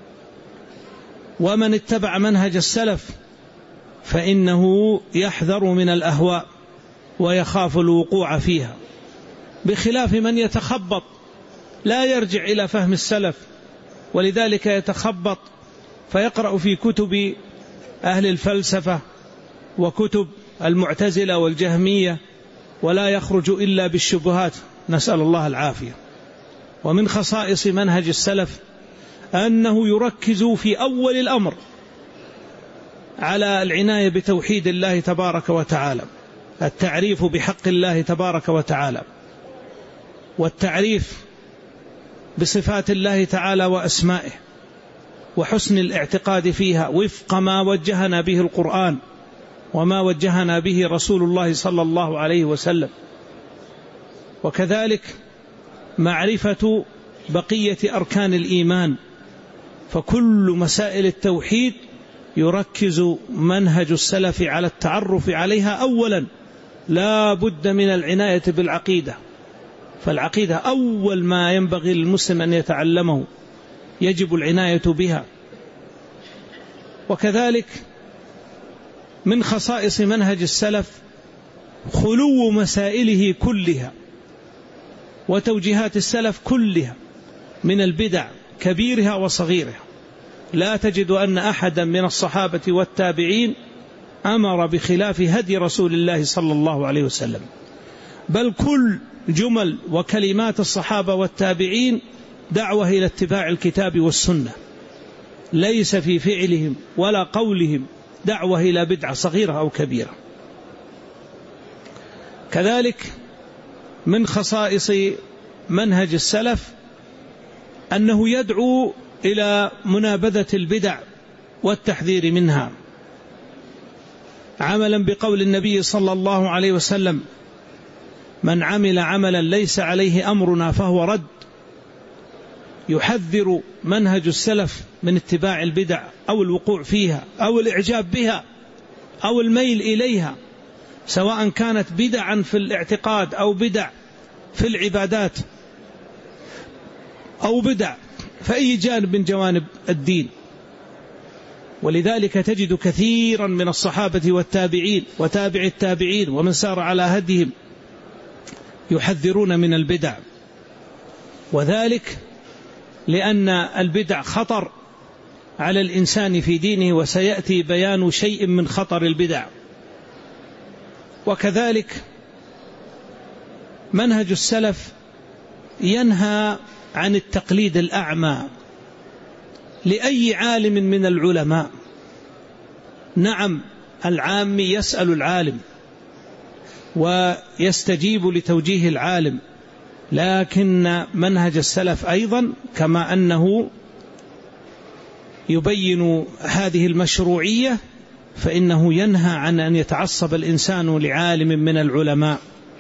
ومن اتبع منهج السلف فإنه يحذر من الأهواء ويخاف الوقوع فيها، بخلاف من يتخبط لا يرجع إلى فهم السلف، ولذلك يتخبط فيقرأ في كتب أهل الفلسفة وكتب المعتزلة والجهمية، ولا يخرج إلا بالشبهات، نسأل الله العافية. ومن خصائص منهج السلف أنه يركز في أول الأمر على العناية بتوحيد الله تبارك وتعالى، التعريف بحق الله تبارك وتعالى، والتعريف بصفات الله تعالى وأسمائه، وحسن الاعتقاد فيها وفق ما وجهنا به القرآن وما وجهنا به رسول الله صلى الله عليه وسلم. وكذلك معرفة بقية أركان الإيمان، فكل مسائل التوحيد يركز منهج السلف على التعرف عليها أولا، لا بد من العناية بالعقيدة، فالعقيدة أول ما ينبغي للمسلم أن يتعلمه، يجب العناية بها. وكذلك من خصائص منهج السلف خلو مسائله كلها وتوجيهات السلف كلها من البدع كبيرها وصغيرها. لا تجد أن أحدا من الصحابة والتابعين أمر بخلاف هدي رسول الله صلى الله عليه وسلم، بل كل جمل وكلمات الصحابة والتابعين دعوة إلى اتباع الكتاب والسنة، ليس في فعلهم ولا قولهم دعوة إلى بدعة صغيرة أو كبيرة. كذلك من خصائص منهج السلف أنه يدعو إلى منابذة البدع والتحذير منها، عملا بقول النبي صلى الله عليه وسلم: من عمل عملا ليس عليه أمرنا فهو رد. يحذر منهج السلف من اتباع البدع أو الوقوع فيها أو الإعجاب بها أو الميل إليها، سواء كانت بدعا في الاعتقاد أو بدع في العبادات أو بدع فأي جانب من جوانب الدين. ولذلك تجد كثيرا من الصحابة والتابعين وتابع التابعين ومن سار على هديهم يحذرون من البدع، وذلك لأن البدع خطر على الإنسان في دينه، وسيأتي بيان شيء من خطر البدع. وكذلك منهج السلف ينهى عن التقليد الأعمى لأي عالم من العلماء. نعم العام يسأل العالم ويستجيب لتوجيه العالم، لكن منهج السلف أيضا كما أنه يبين هذه المشروعية فإنه ينهى عن أن يتعصب الإنسان لعالم من العلماء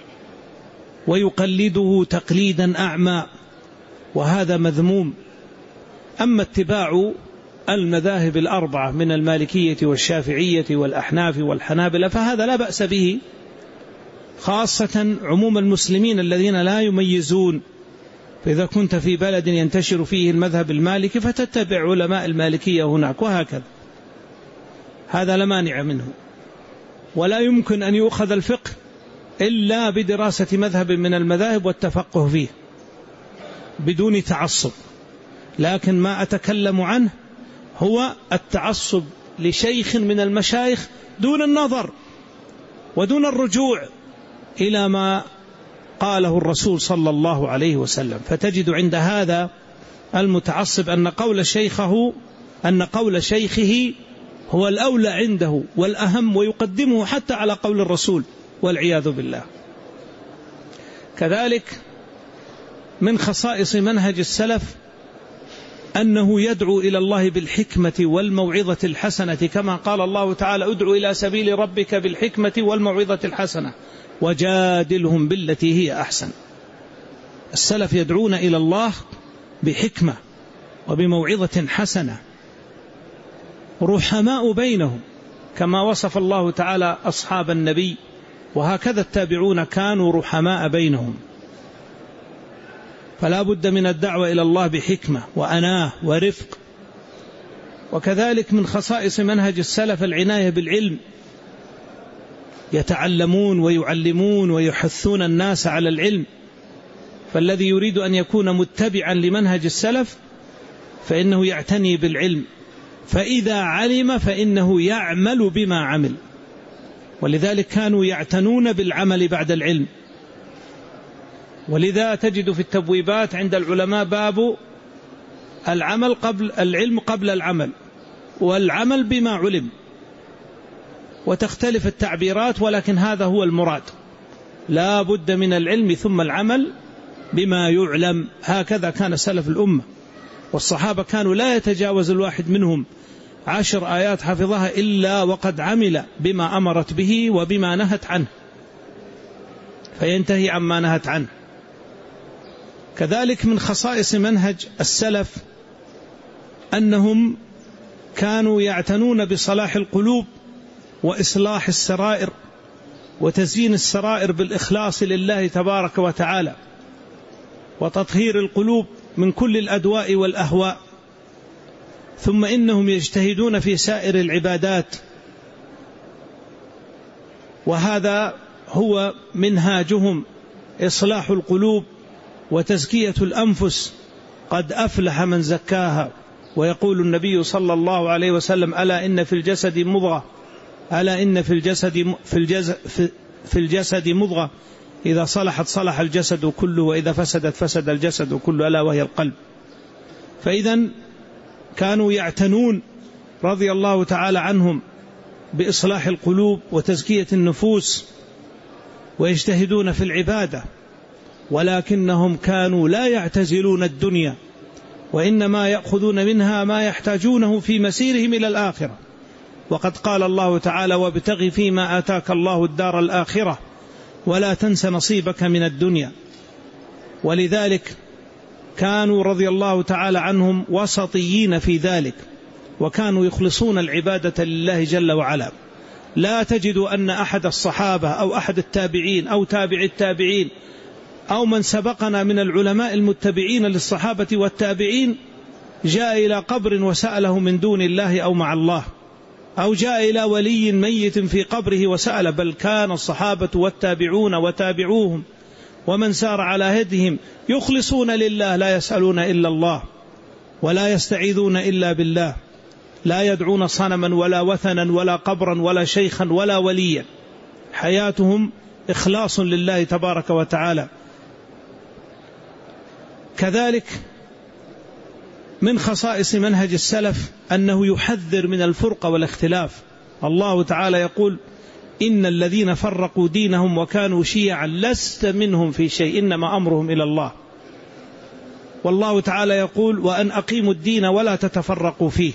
ويقلده تقليدا أعمى، وهذا مذموم. أما اتباع المذاهب الأربعة من المالكية والشافعية والأحناف والحنابلة فهذا لا بأس به، خاصة عموم المسلمين الذين لا يميزون. فإذا كنت في بلد ينتشر فيه المذهب المالكي فتتبع علماء المالكية هناك، وهكذا، هذا لا مانع منه. ولا يمكن أن يؤخذ الفقه إلا بدراسة مذهب من المذاهب والتفقه فيه بدون تعصب. لكن ما أتكلم عنه هو التعصب لشيخ من المشايخ دون النظر ودون الرجوع إلى ما قاله الرسول صلى الله عليه وسلم. فتجد عند هذا المتعصب أن قول شيخه أن قول شيخه هو الأولى عنده والأهم، ويقدمه حتى على قول الرسول والعياذ بالله. كذلك من خصائص منهج السلف أنه يدعو إلى الله بالحكمة والموعظة الحسنة، كما قال الله تعالى: ادعو إلى سبيل ربك بالحكمة والموعظة الحسنة وجادلهم بالتي هي أحسن. السلف يدعون إلى الله بحكمة وبموعظة حسنة، رحماء بينهم كما وصف الله تعالى أصحاب النبي، وهكذا التابعون كانوا رحماء بينهم. فلا بد من الدعوة إلى الله بحكمة وأناه ورفق. وكذلك من خصائص منهج السلف العناية بالعلم، يتعلمون ويعلمون ويحثون الناس على العلم. فالذي يريد أن يكون متبعا لمنهج السلف فإنه يعتني بالعلم، فإذا علم فإنه يعمل بما عمل. ولذلك كانوا يعتنون بالعمل بعد العلم. ولذا تجد في التبويبات عند العلماء باب العمل قبل العلم قبل العمل، والعمل بما علم، وتختلف التعبيرات، ولكن هذا هو المراد. لا بد من العلم ثم العمل بما يعلم. هكذا كان سلف الأمة، والصحابة كانوا لا يتجاوز الواحد منهم عشر آيات حفظها إلا وقد عمل بما أمرت به وبما نهت عنه، فينتهي عما نهت عنه. كذلك من خصائص منهج السلف أنهم كانوا يعتنون بصلاح القلوب وإصلاح السرائر وتزيين السرائر بالإخلاص لله تبارك وتعالى، وتطهير القلوب من كل الأدواء والأهواء. ثم إنهم يجتهدون في سائر العبادات، وهذا هو منهاجهم، إصلاح القلوب وتزكية الأنفس. قد أفلح من زكاها. ويقول النبي صلى الله عليه وسلم: ألا إن في الجسد مضغة ألا إن في الجسد في الجسد في الجسد مضغة إذا صلحت صلح الجسد كله وإذا فسدت فسد الجسد كله، ألا وهي القلب. فإذا كانوا يعتنون رضي الله تعالى عنهم بإصلاح القلوب وتزكية النفوس، ويجتهدون في العبادة، ولكنهم كانوا لا يعتزلون الدنيا، وإنما يأخذون منها ما يحتاجونه في مسيرهم إلى الآخرة. وقد قال الله تعالى: وابتغ فيما آتاك الله الدار الآخرة ولا تنس نصيبك من الدنيا. ولذلك كانوا رضي الله تعالى عنهم وسطيين في ذلك، وكانوا يخلصون العبادة لله جل وعلا. لا تجد أن أحد الصحابة أو أحد التابعين أو تابع التابعين أو من سبقنا من العلماء المتبعين للصحابة والتابعين جاء إلى قبر وسأله من دون الله أو مع الله، أو جاء إلى ولي ميت في قبره وسأل، بل كان الصحابة والتابعون وتابعوهم ومن سار على هديهم يخلصون لله، لا يسألون إلا الله ولا يستعيذون إلا بالله، لا يدعون صنما ولا وثنا ولا قبرا ولا شيخا ولا وليا، حياتهم إخلاص لله تبارك وتعالى. كذلك من خصائص منهج السلف أنه يحذر من الفرقة والاختلاف. الله تعالى يقول: إن الذين فرقوا دينهم وكانوا شيعا لست منهم في شيء إنما أمرهم إلى الله. والله تعالى يقول: وأن أقيموا الدين ولا تتفرقوا فيه.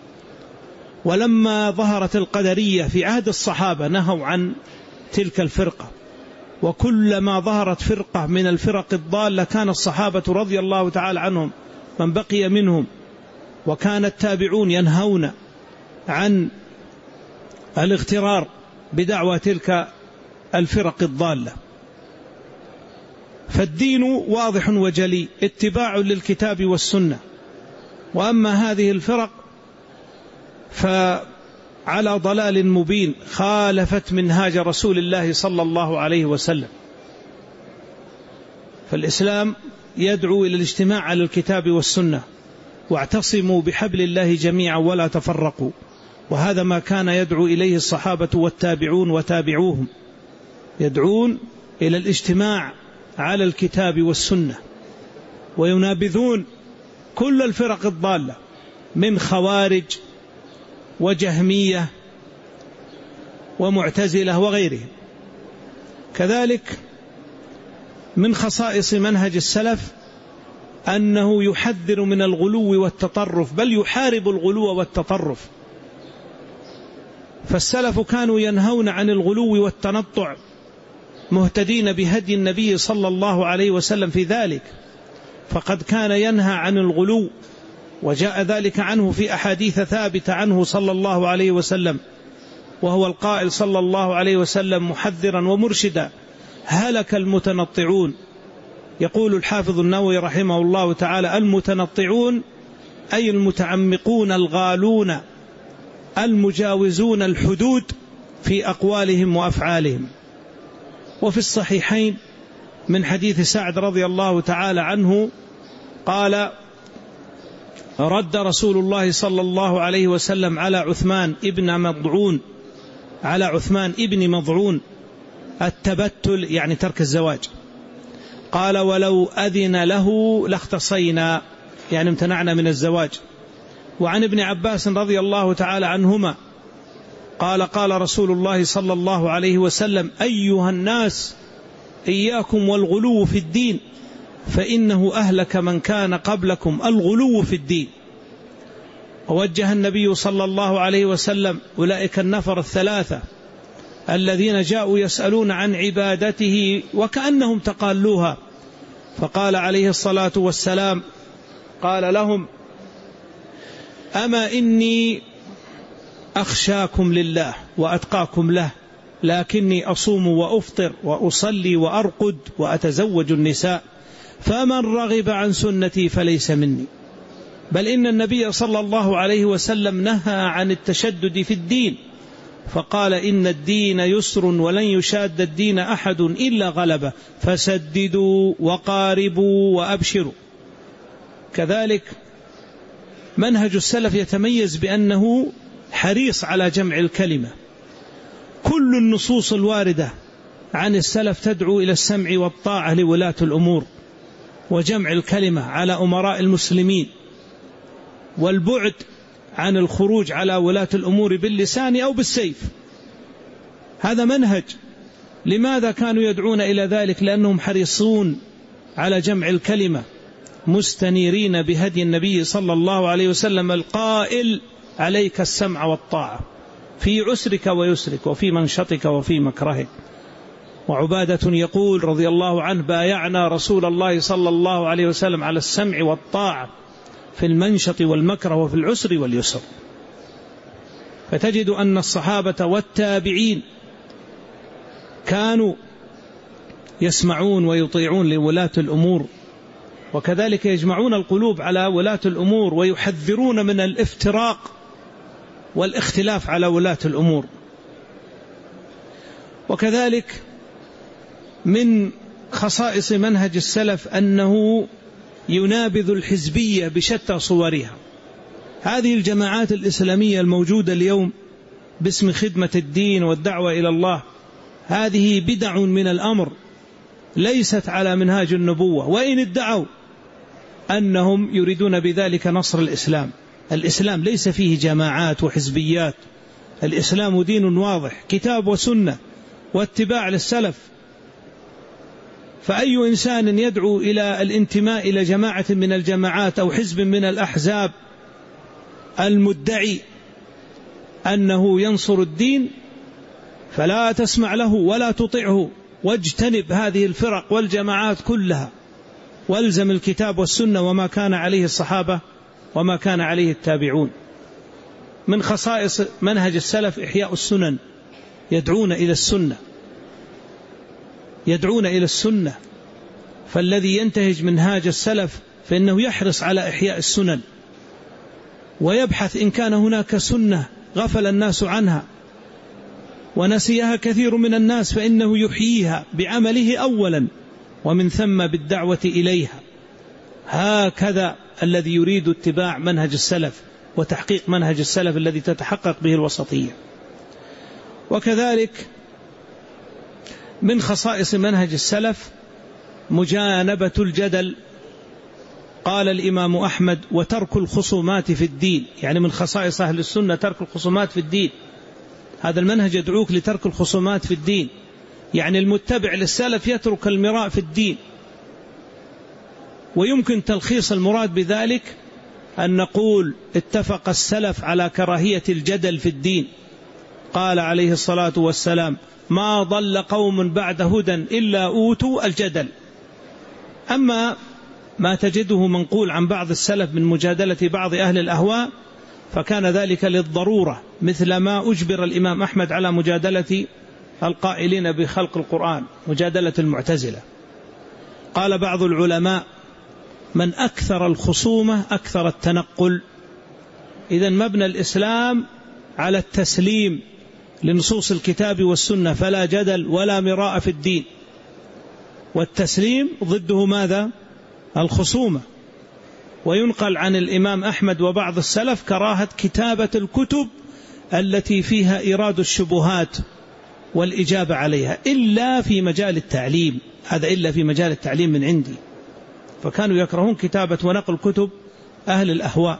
ولما ظهرت القدرية في عهد الصحابة نهوا عن تلك الفرقة، وكلما ظهرت فرقة من الفرق الضالة كان الصحابة رضي الله تعالى عنهم من بقي منهم، وكان التابعون ينهون عن الاغترار بدعوى تلك الفرق الضالة. فالدين واضح وجلي، اتباع للكتاب والسنة. وأما هذه الفرق فعلى ضلال مبين، خالفت منهاج رسول الله صلى الله عليه وسلم. فالإسلام يدعو إلى الاجتماع على الكتاب والسنة، واعتصموا بحبل الله جميعا ولا تفرقوا، وهذا ما كان يدعو إليه الصحابة والتابعون وتابعوهم، يدعون إلى الاجتماع على الكتاب والسنة، وينابذون كل الفرق الضالة من خوارج وجهمية ومعتزلة وغيرهم. كذلك من خصائص منهج السلف أنه يحذر من الغلو والتطرف، بل يحارب الغلو والتطرف. فالسلف كانوا ينهون عن الغلو والتنطع، مهتدين بهدي النبي صلى الله عليه وسلم في ذلك، فقد كان ينهى عن الغلو، وجاء ذلك عنه في أحاديث ثابتة عنه صلى الله عليه وسلم، وهو القائل صلى الله عليه وسلم محذرا ومرشدا: هلك المتنطعون. يقول الحافظ النووي رحمه الله تعالى: المتنطعون أي المتعمقون الغالون المجاوزون الحدود في أقوالهم وأفعالهم. وفي الصحيحين من حديث سعد رضي الله تعالى عنه قال: رد رسول الله صلى الله عليه وسلم على عثمان ابن مضعون على عثمان ابن مضعون التبتل، يعني ترك الزواج. قال: ولو أذن له لاختصينا، يعني امتنعنا من الزواج. وعن ابن عباس رضي الله تعالى عنهما قال: قال رسول الله صلى الله عليه وسلم: أيها الناس إياكم والغلو في الدين، فإنه أهلك من كان قبلكم الغلو في الدين. ووجه النبي صلى الله عليه وسلم أولئك النفر الثلاثة الذين جاءوا يسألون عن عبادته وكأنهم تقالوها، فقال عليه الصلاة والسلام: قال لهم: أما إني أخشاكم لله وأتقاكم له، لكني أصوم وأفطر وأصلي وأرقد وأتزوج النساء، فمن رغب عن سنتي فليس مني. بل إن النبي صلى الله عليه وسلم نهى عن التشدد في الدين، فقال: إن الدين يسر ولن يشاد الدين أحد إلا غلبه، فسددوا وقاربوا وأبشروا. كذلك منهج السلف يتميز بأنه حريص على جمع الكلمة. كل النصوص الواردة عن السلف تدعو إلى السمع والطاعة لولاة الأمور، وجمع الكلمة على أمراء المسلمين، والبعد عن الخروج على ولاة الأمور باللسان أو بالسيف. هذا منهج. لماذا كانوا يدعون إلى ذلك؟ لأنهم حريصون على جمع الكلمة، مستنيرين بهدي النبي صلى الله عليه وسلم القائل: عليك السمع والطاعة في عسرك ويسرك وفي منشطك وفي مكرهك. وعبادة يقول رضي الله عنه: بايعنا رسول الله صلى الله عليه وسلم على السمع والطاعة في المنشط والمكره وفي العسر واليسر. فتجد أن الصحابة والتابعين كانوا يسمعون ويطيعون لولاة الأمور، وكذلك يجمعون القلوب على ولاة الأمور ويحذرون من الافتراق والاختلاف على ولاة الأمور. وكذلك من خصائص منهج السلف أنه ينابذ الحزبية بشتى صورها. هذه الجماعات الإسلامية الموجودة اليوم باسم خدمة الدين والدعوة إلى الله، هذه بدع من الأمر ليست على منهاج النبوة، وإن ادعوا أنهم يريدون بذلك نصر الإسلام. الإسلام ليس فيه جماعات وحزبيات، الإسلام دين واضح، كتاب وسنة واتباع للسلف. فأي إنسان يدعو إلى الانتماء إلى جماعة من الجماعات أو حزب من الأحزاب المدعي أنه ينصر الدين فلا تسمع له ولا تطعه، واجتنب هذه الفرق والجماعات كلها، والزم الكتاب والسنة وما كان عليه الصحابة وما كان عليه التابعون. من خصائص منهج السلف إحياء السنن، يدعون إلى السنة، يدعون إلى السنة. فالذي ينتهج منهاج السلف فإنه يحرص على إحياء السنن، ويبحث إن كان هناك سنة غفل الناس عنها ونسيها كثير من الناس فإنه يحييها بعمله أولا ومن ثم بالدعوة إليها. هكذا الذي يريد اتباع منهج السلف وتحقيق منهج السلف الذي تتحقق به الوسطية. وكذلك من خصائص منهج السلف مجانبة الجدل. قال الإمام أحمد: وترك الخصومات في الدين. يعني من خصائص أهل السنة ترك الخصومات في الدين. هذا المنهج يدعوك لترك الخصومات في الدين، يعني المتبع للسلف يترك المراء في الدين. ويمكن تلخيص المراد بذلك أن نقول اتفق السلف على كراهية الجدل في الدين. قال عليه الصلاة والسلام: ما ضل قوم بعد هدى إلا أوتوا الجدل. أما ما تجده منقول عن بعض السلف من مجادلة بعض أهل الأهواء فكان ذلك للضرورة، مثل ما أجبر الإمام أحمد على مجادلة القائلين بخلق القرآن، مجادلة المعتزلة. قال بعض العلماء: من أكثر الخصومة أكثر التنقل. إذن مبنى الإسلام على التسليم لنصوص الكتاب والسنة، فلا جدل ولا مراء في الدين. والتسليم ضده ماذا؟ الخصومة. وينقل عن الإمام أحمد وبعض السلف كراهة كتابة الكتب التي فيها إيراد الشبهات والإجابة عليها إلا في مجال التعليم. هذا إلا في مجال التعليم من عندي. فكانوا يكرهون كتابة ونقل كتب أهل الأهواء.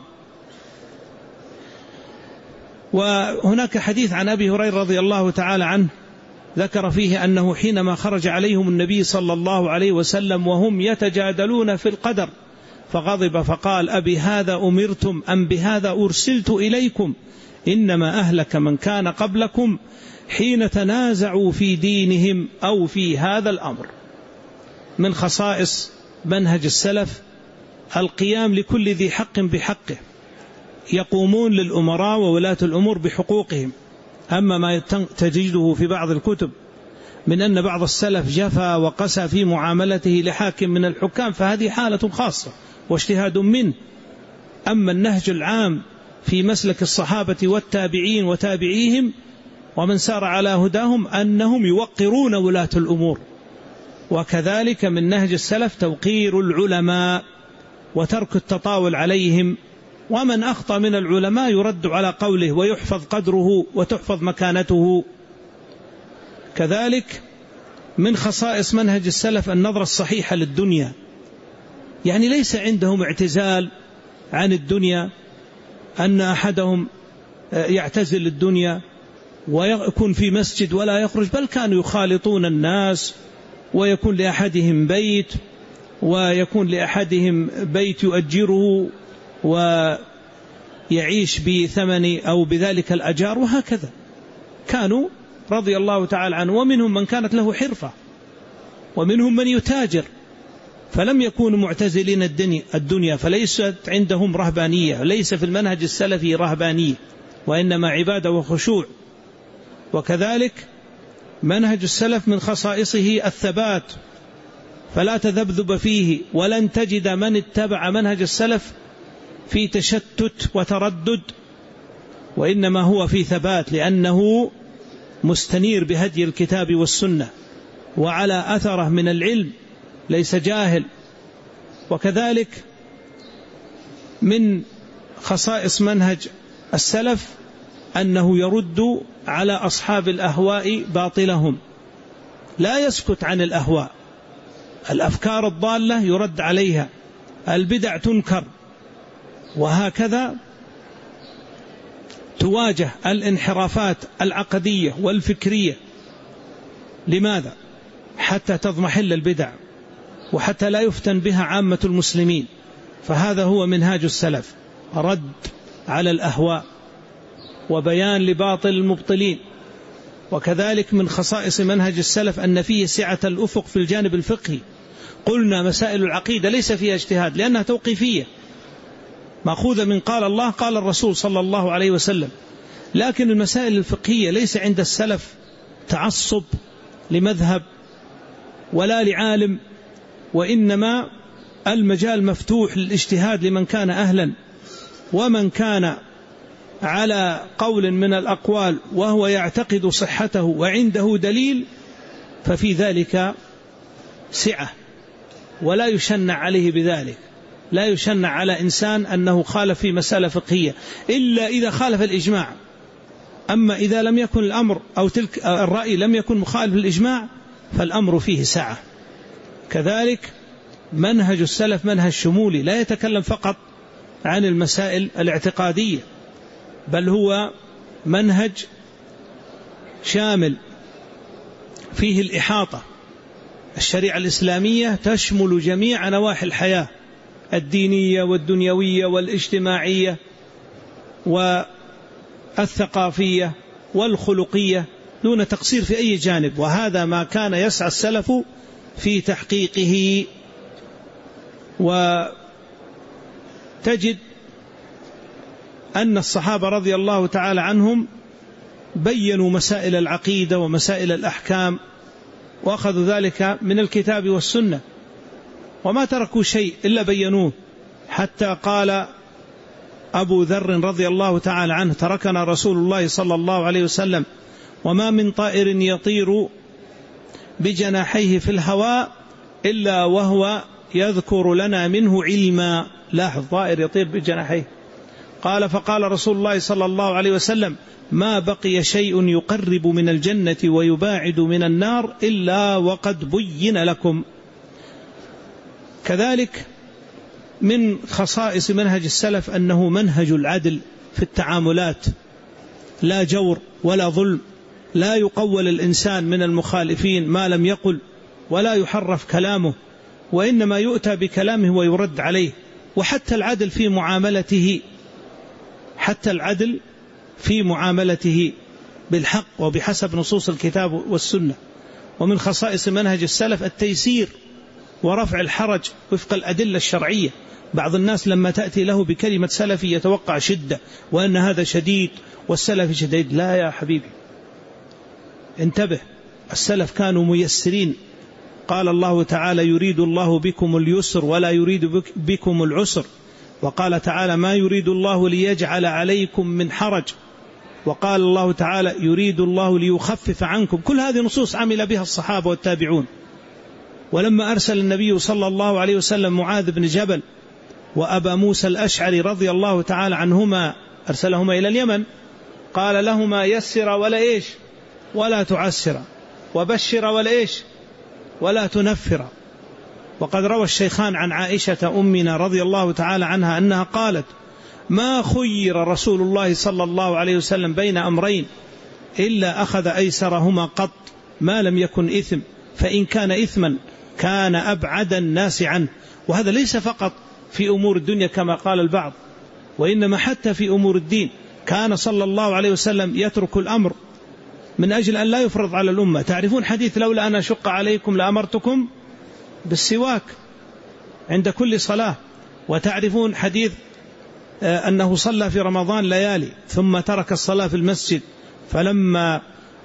وهناك حديث عن أبي هريرة رضي الله تعالى عنه ذكر فيه أنه حينما خرج عليهم النبي صلى الله عليه وسلم وهم يتجادلون في القدر فغضب فقال: أبي هذا أمرتم أم بهذا أرسلت إليكم؟ إنما أهلك من كان قبلكم حين تنازعوا في دينهم أو في هذا الأمر. من خصائص منهج السلف القيام لكل ذي حق بحقه، يقومون للأمراء وولاة الأمور بحقوقهم. أما ما تجده في بعض الكتب من أن بعض السلف جفا وقسى في معاملته لحاكم من الحكام فهذه حالة خاصة واجتهاد منه. أما النهج العام في مسلك الصحابة والتابعين وتابعيهم ومن سار على هداهم أنهم يوقرون ولاة الأمور. وكذلك من نهج السلف توقير العلماء وترك التطاول عليهم، ومن أخطأ من العلماء يرد على قوله ويحفظ قدره وتحفظ مكانته. كذلك من خصائص منهج السلف النظرة الصحيحة للدنيا، يعني ليس عندهم اعتزال عن الدنيا، أن أحدهم يعتزل الدنيا ويكون في مسجد ولا يخرج، بل كانوا يخالطون الناس، ويكون لأحدهم بيت ويكون لأحدهم بيت يؤجره ويعيش بثمن أو بذلك الأجار، وهكذا كانوا رضي الله تعالى عنه. ومنهم من كانت له حرفة ومنهم من يتاجر، فلم يكونوا معتزلين الدنيا, الدنيا فليست عندهم رهبانية، ليس في المنهج السلفي رهبانية، وإنما عبادة وخشوع. وكذلك منهج السلف من خصائصه الثبات، فلا تذبذب فيه، ولن تجد من اتبع منهج السلف في تشتت وتردد، وإنما هو في ثبات، لأنه مستنير بهدي الكتاب والسنة وعلى أثره من العلم، ليس جاهل. وكذلك من خصائص منهج السلف أنه يرد على أصحاب الأهواء باطلهم، لا يسكت عن الأهواء، الأفكار الضالة يرد عليها، البدع تنكر، وهكذا تواجه الانحرافات العقدية والفكرية. لماذا؟ حتى تضمحل البدع وحتى لا يفتن بها عامة المسلمين. فهذا هو منهاج السلف، رد على الأهواء وبيان لباطل المبطلين. وكذلك من خصائص منهج السلف أن فيه سعة الأفق في الجانب الفقهي. قلنا مسائل العقيدة ليس فيها اجتهاد لأنها توقيفية، مأخوذة من قال الله قال الرسول صلى الله عليه وسلم، لكن المسائل الفقهية ليس عند السلف تعصب لمذهب ولا لعالم، وإنما المجال مفتوح للاجتهاد لمن كان أهلا، ومن كان على قول من الأقوال وهو يعتقد صحته وعنده دليل ففي ذلك سعة، ولا يشنع عليه بذلك، لا يشنع على إنسان أنه خالف في مسألة فقهية إلا إذا خالف الإجماع. أما إذا لم يكن الأمر أو تلك الرأي لم يكن مخالف الإجماع فالأمر فيه سعة. كذلك منهج السلف منهج شمولي، لا يتكلم فقط عن المسائل الاعتقادية، بل هو منهج شامل فيه الإحاطة. الشريعة الإسلامية تشمل جميع نواحي الحياة الدينية والدنيوية والاجتماعية والثقافية والخلقية دون تقصير في أي جانب، وهذا ما كان يسعى السلف في تحقيقه. وتجد أن الصحابة رضي الله تعالى عنهم بيّنوا مسائل العقيدة ومسائل الأحكام، وأخذوا ذلك من الكتاب والسنة، وما تركوا شيء إلا بيّنوه. حتى قال أبو ذر رضي الله تعالى عنه: تركنا رسول الله صلى الله عليه وسلم وما من طائر يطير بجناحيه في الهواء إلا وهو يذكر لنا منه علما. لاحظ، طائر يطير بجناحيه. قال: فقال رسول الله صلى الله عليه وسلم: ما بقي شيء يقرب من الجنة ويباعد من النار إلا وقد بين لكم. كذلك من خصائص منهج السلف أنه منهج العدل في التعاملات، لا جور ولا ظلم، لا يقول الإنسان من المخالفين ما لم يقل، ولا يحرف كلامه، وإنما يؤتى بكلامه ويرد عليه. وحتى العدل في معاملته، حتى العدل في معاملته بالحق وبحسب نصوص الكتاب والسنة. ومن خصائص منهج السلف التيسير ورفع الحرج وفق الأدلة الشرعية. بعض الناس لما تأتي له بكلمة سلفي يتوقع شدة وأن هذا شديد والسلف شديد. لا يا حبيبي، انتبه، السلف كانوا ميسرين. قال الله تعالى: يريد الله بكم اليسر ولا يريد بكم العسر. وقال تعالى: ما يريد الله ليجعل عليكم من حرج. وقال الله تعالى: يريد الله ليخفف عنكم. كل هذه نصوص عمل بها الصحابة والتابعون. ولما أرسل النبي صلى الله عليه وسلم معاذ بن جبل وأبا موسى الأشعري رضي الله تعالى عنهما، أرسلهما إلى اليمن، قال لهما: يسر ولا إيش ولا تعسر، وبشر ولا إيش ولا تنفر. وقد روى الشيخان عن عائشة أمنا رضي الله تعالى عنها أنها قالت: ما خير رسول الله صلى الله عليه وسلم بين أمرين إلا أخذ أيسرهما قط ما لم يكن إثم، فإن كان إثما كان أبعد الناس عنه. وهذا ليس فقط في أمور الدنيا كما قال البعض، وإنما حتى في أمور الدين كان صلى الله عليه وسلم يترك الأمر من أجل أن لا يفرض على الأمة. تعرفون حديث: لولا أن أشق عليكم لأمرتكم بالسواك عند كل صلاة. وتعرفون حديث أنه صلى في رمضان ليالي ثم ترك الصلاة في المسجد، فلما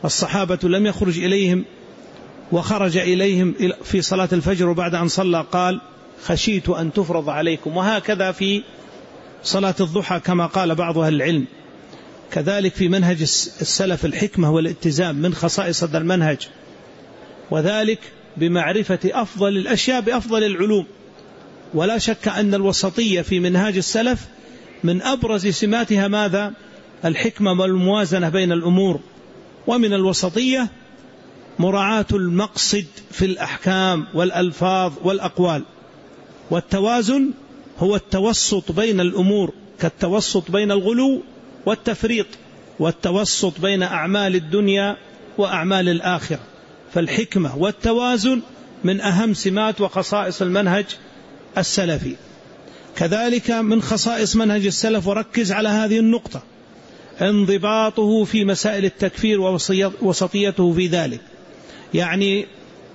الصحابة لم يخرج إليهم وخرج إليهم في صلاة الفجر وبعد أن صلى قال خشيت أن تفرض عليكم. وهكذا في صلاة الضحى كما قال بعض أهل العلم. كذلك في منهج السلف الحكمة والاتزام من خصائص هذا المنهج، وذلك بمعرفة أفضل الأشياء بأفضل العلوم. ولا شك أن الوسطية في منهاج السلف من أبرز سماتها ماذا؟ الحكمة والموازنة بين الأمور. ومن الوسطية مراعاة المقصد في الأحكام والألفاظ والأقوال. والتوازن هو التوسط بين الأمور، كالتوسط بين الغلو والتفريط، والتوسط بين أعمال الدنيا وأعمال الآخرة. فالحكمة والتوازن من أهم سمات وخصائص المنهج السلفي. كذلك من خصائص منهج السلف، وركز على هذه النقطة، انضباطه في مسائل التكفير ووسطيته في ذلك. يعني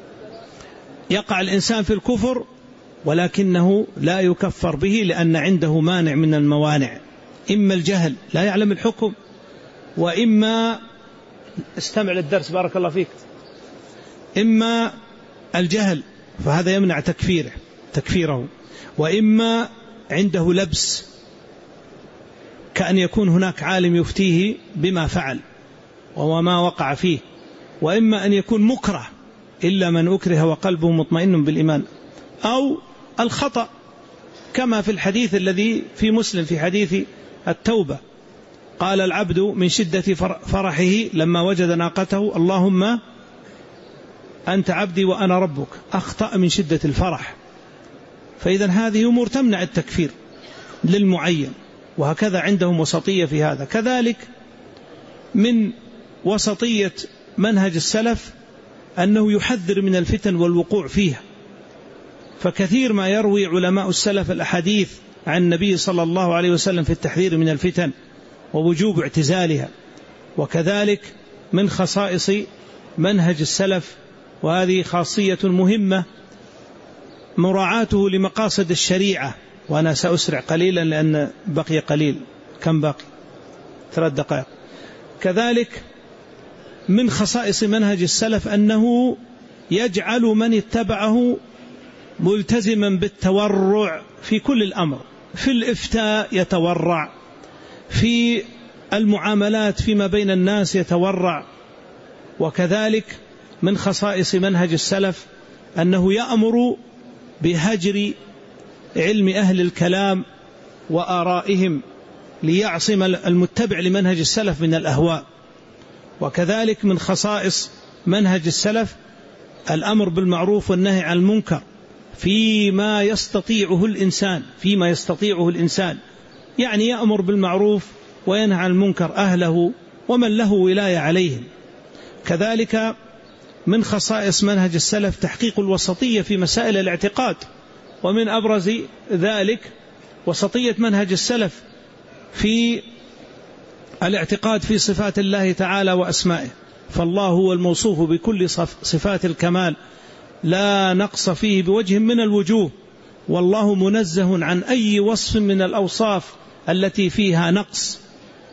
يقع الإنسان في الكفر ولكنه لا يكفر به لأن عنده مانع من الموانع، إما الجهل لا يعلم الحكم، وإما استمع للدرس بارك الله فيك، إما الجهل فهذا يمنع تكفيره تكفيره وإما عنده لبس كأن يكون هناك عالم يفتيه بما فعل وما وقع فيه، وإما أن يكون مكره إلا من أكره وقلبه مطمئن بالإيمان، أو الخطأ كما في الحديث الذي في مسلم في حديث التوبة قال العبد من شدة فرحه لما وجد ناقته اللهم أنت عبدي وأنا ربك، أخطأ من شدة الفرح. فإذا هذه أمور تمنع التكفير للمعين، وهكذا عندهم وسطية في هذا. كذلك من وسطية منهج السلف أنه يحذر من الفتن والوقوع فيها، فكثير ما يروي علماء السلف الأحاديث عن النبي صلى الله عليه وسلم في التحذير من الفتن ووجوب اعتزالها. وكذلك من خصائص منهج السلف، وهذه خاصية مهمة، مراعاته لمقاصد الشريعة. وأنا سأسرع قليلا لأن بقي قليل، كم باقي؟ ثلاث دقائق. كذلك من خصائص منهج السلف أنه يجعل من اتبعه ملتزما بالتورع في كل الأمر، في الإفتاء يتورع، في المعاملات فيما بين الناس يتورع. وكذلك من خصائص منهج السلف أنه يأمر بهجر علم أهل الكلام وآرائهم ليعصم المتبع لمنهج السلف من الأهواء. وكذلك من خصائص منهج السلف الأمر بالمعروف والنهي عن المنكر فيما يستطيعه الإنسان فيما يستطيعه الإنسان يعني يأمر بالمعروف وينهى عن المنكر أهله ومن له ولاية عليهم. كذلك من خصائص منهج السلف تحقيق الوسطية في مسائل الاعتقاد، ومن أبرز ذلك وسطية منهج السلف في الاعتقاد في صفات الله تعالى وأسمائه، فالله هو الموصوف بكل صفات الكمال لا نقص فيه بوجه من الوجوه، والله منزه عن أي وصف من الأوصاف التي فيها نقص،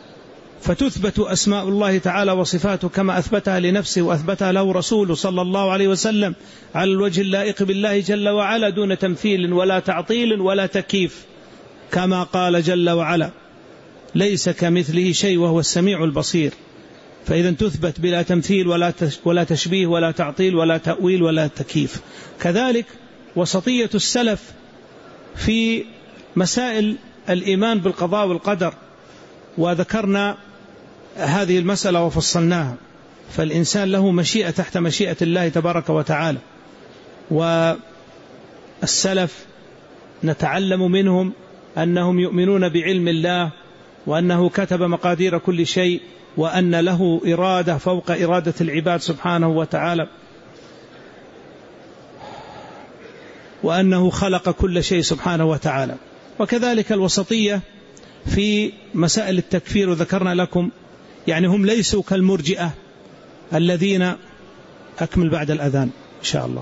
فتثبت أسماء الله تعالى وصفاته كما أثبتها لنفسه وأثبتها له رسوله صلى الله عليه وسلم على الوجه اللائق بالله جل وعلا دون تمثيل ولا تعطيل ولا تكييف، كما قال جل وعلا ليس كمثله شيء وهو السميع البصير. فإذا تثبت بلا تمثيل ولا تشبيه ولا تعطيل ولا تأويل ولا تكييف. كذلك وسطية السلف في مسائل الإيمان بالقضاء والقدر، وذكرنا هذه المسألة وفصلناها، فالإنسان له مشيئة تحت مشيئة الله تبارك وتعالى، والسلف نتعلم منهم أنهم يؤمنون بعلم الله وأنه كتب مقادير كل شيء وأن له إرادة فوق إرادة العباد سبحانه وتعالى، وأنه خلق كل شيء سبحانه وتعالى. وكذلك الوسطية في مسائل التكفير، وذكرنا لكم يعني هم ليسوا كالمرجئة الذين أكمل بعد الأذان إن شاء الله.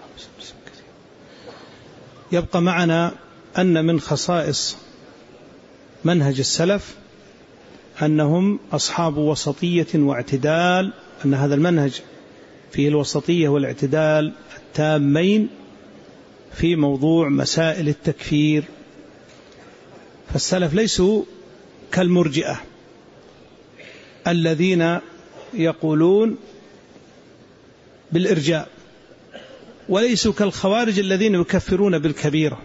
يبقى معنا أن من خصائص منهج السلف أنهم أصحاب وسطية واعتدال، أن هذا المنهج فيه الوسطية والاعتدال التامين في موضوع مسائل التكفير. فالسلف ليسوا كالمرجئة الذين يقولون بالإرجاء، وليسوا كالخوارج الذين يكفرون بالكبيرة.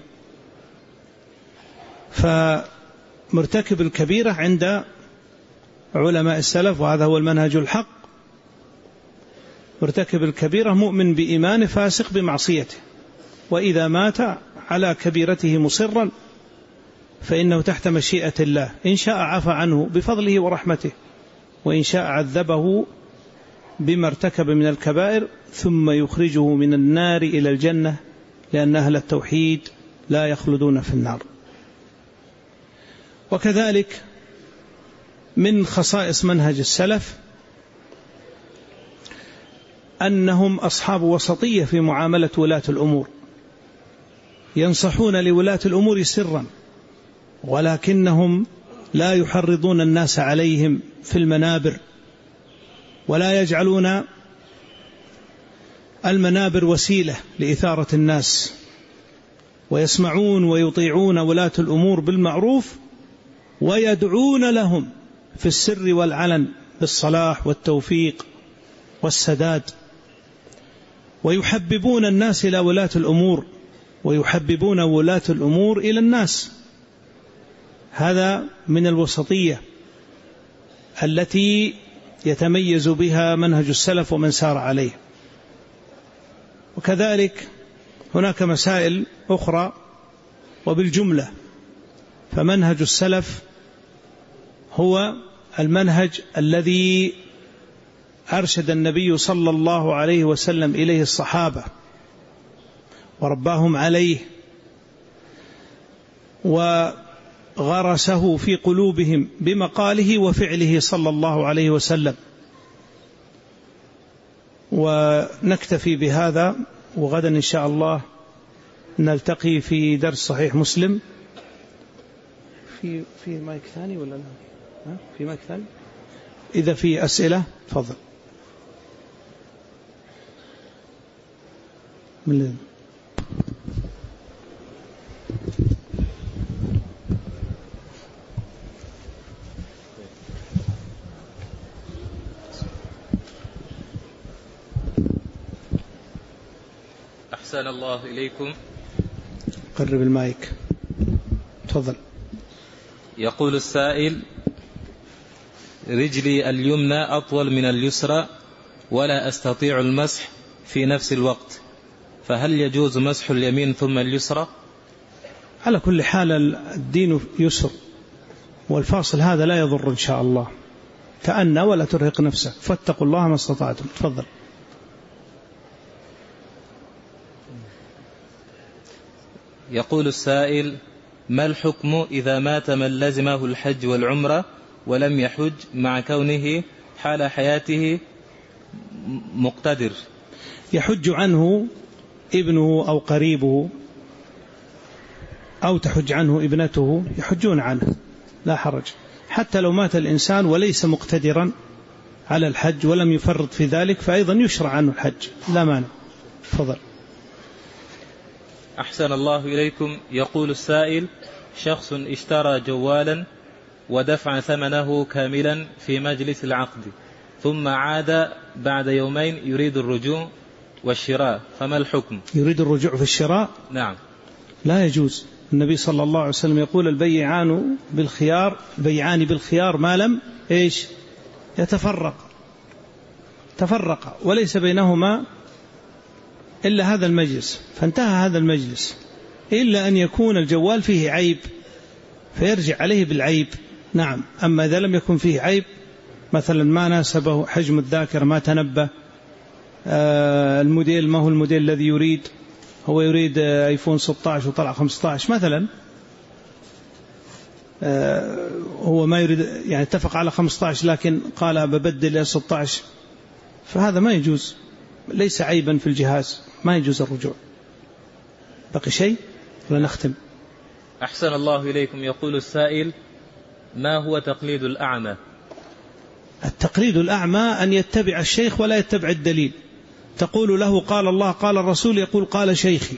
فمرتكب الكبيرة عند علماء السلف، وهذا هو المنهج الحق، مرتكب الكبيرة مؤمن بإيمان فاسق بمعصيته، وإذا مات على كبيرته مصرا فإنه تحت مشيئة الله، إن شاء عفى عنه بفضله ورحمته، وإن شاء عذبه بما ارتكب من الكبائر ثم يخرجه من النار إلى الجنة، لأن أهل التوحيد لا يخلدون في النار. وكذلك من خصائص منهج السلف أنهم أصحاب وسطية في معاملة ولاة الأمور، ينصحون لولاة الأمور سرا، ولكنهم لا يحرضون الناس عليهم في المنابر، ولا يجعلون المنابر وسيلة لإثارة الناس، ويسمعون ويطيعون ولاة الأمور بالمعروف، ويدعون لهم في السر والعلن بالصلاح والتوفيق والسداد، ويحببون الناس إلى ولاة الأمور، ويحببون ولاة الأمور إلى الناس. هذا من الوسطية التي يتميز بها منهج السلف ومن سار عليه. وكذلك هناك مسائل أخرى، وبالجملة فمنهج السلف هو المنهج الذي أرشد النبي صلى الله عليه وسلم إليه الصحابة ورباهم عليه، وغرسه في قلوبهم بمقاله وفعله صلى الله عليه وسلم. ونكتفي بهذا، وغدا إن شاء الله نلتقي في درس صحيح مسلم. في في مايك ثاني ولا لا؟ في مايك ثاني؟ إذا في أسئلة تفضل. من أحسن الله إليكم. قرب المايك تفضل. يقول السائل: رجلي اليمنى أطول من اليسرى ولا أستطيع المسح في نفس الوقت، فهل يجوز مسح اليمين ثم اليسرى؟ على كل حال الدين يسر، والفاصل هذا لا يضر إن شاء الله. تأنى ولا ترهق نفسك، فاتقوا الله ما استطعتم. تفضل. يقول السائل: ما الحكم إذا مات من لزمه الحج والعمرة ولم يحج مع كونه حال حياته مقتدر؟ يحج عنه ابنه أو قريبه، أو تحج عنه ابنته، يحجون عنه لا حرج، حتى لو مات الإنسان وليس مقتدرا على الحج ولم يفرط في ذلك، فأيضا يشرع عنه الحج لا مانع. تفضل. أحسن الله إليكم. يقول السائل: شخص اشترى جوالا ودفع ثمنه كاملا في مجلس العقد، ثم عاد بعد يومين يريد الرجوع والشراء، فما الحكم؟ يريد الرجوع في الشراء؟ نعم. لا يجوز. النبي صلى الله عليه وسلم يقول: البيعان بالخيار، بيعان بالخيار ما لم إيش يتفرق تفرق وليس بينهما إلا هذا المجلس، فانتهى هذا المجلس، إلا أن يكون الجوال فيه عيب فيرجع عليه بالعيب. نعم. أما إذا لم يكن فيه عيب، مثلا ما ناسبه حجم الذاكرة، ما تنبه، آه الموديل ما هو الموديل الذي يريد، هو يريد آيفون ستة عشر وطلع خمسة عشر مثلا، آه هو ما يريد، يعني اتفق على خمسة عشر لكن قال ببدل إلى ستة عشر، فهذا ما يجوز، ليس عيبا في الجهاز، ما يجوز الرجوع. بقي شيء ولا نختم؟ أحسن الله إليكم. يقول السائل: ما هو تقليد الأعمى؟ التقليد الأعمى أن يتبع الشيخ ولا يتبع الدليل. تقول له قال الله قال الرسول، يقول قال شيخي.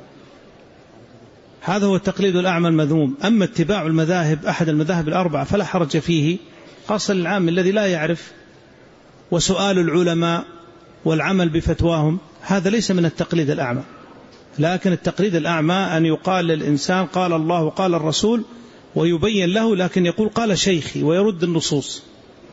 هذا هو التقليد الأعمى المذموم. أما اتباع المذاهب أحد المذاهب الأربعة فلا حرج فيه، خاصة العام الذي لا يعرف، وسؤال العلماء والعمل بفتواهم، هذا ليس من التقليد الأعمى. لكن التقليد الأعمى أن يقال للإنسان قال الله قال الرسول ويبين له، لكن يقول قال شيخي ويرد النصوص.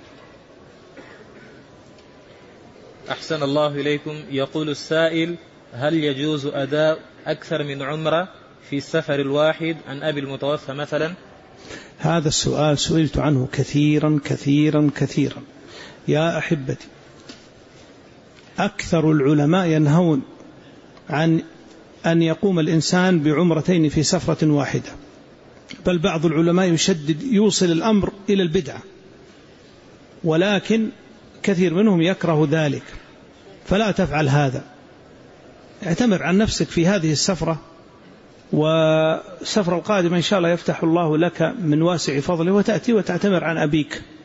أحسن الله إليكم. يقول السائل: هل يجوز أداء أكثر من عمرة في السفر الواحد عن أبي المتوفى مثلا؟ هذا السؤال سئلت عنه كثيرا كثيرا كثيرا يا أحبتي. أكثر العلماء ينهون عن أن يقوم الإنسان بعمرتين في سفرة واحدة، بل بعض العلماء يشدد يوصل الأمر إلى البدعة، ولكن كثير منهم يكره ذلك، فلا تفعل هذا. اعتمر عن نفسك في هذه السفرة، والسفرة القادمة إن شاء الله يفتح الله لك من واسع فضله وتأتي وتعتمر عن أبيك.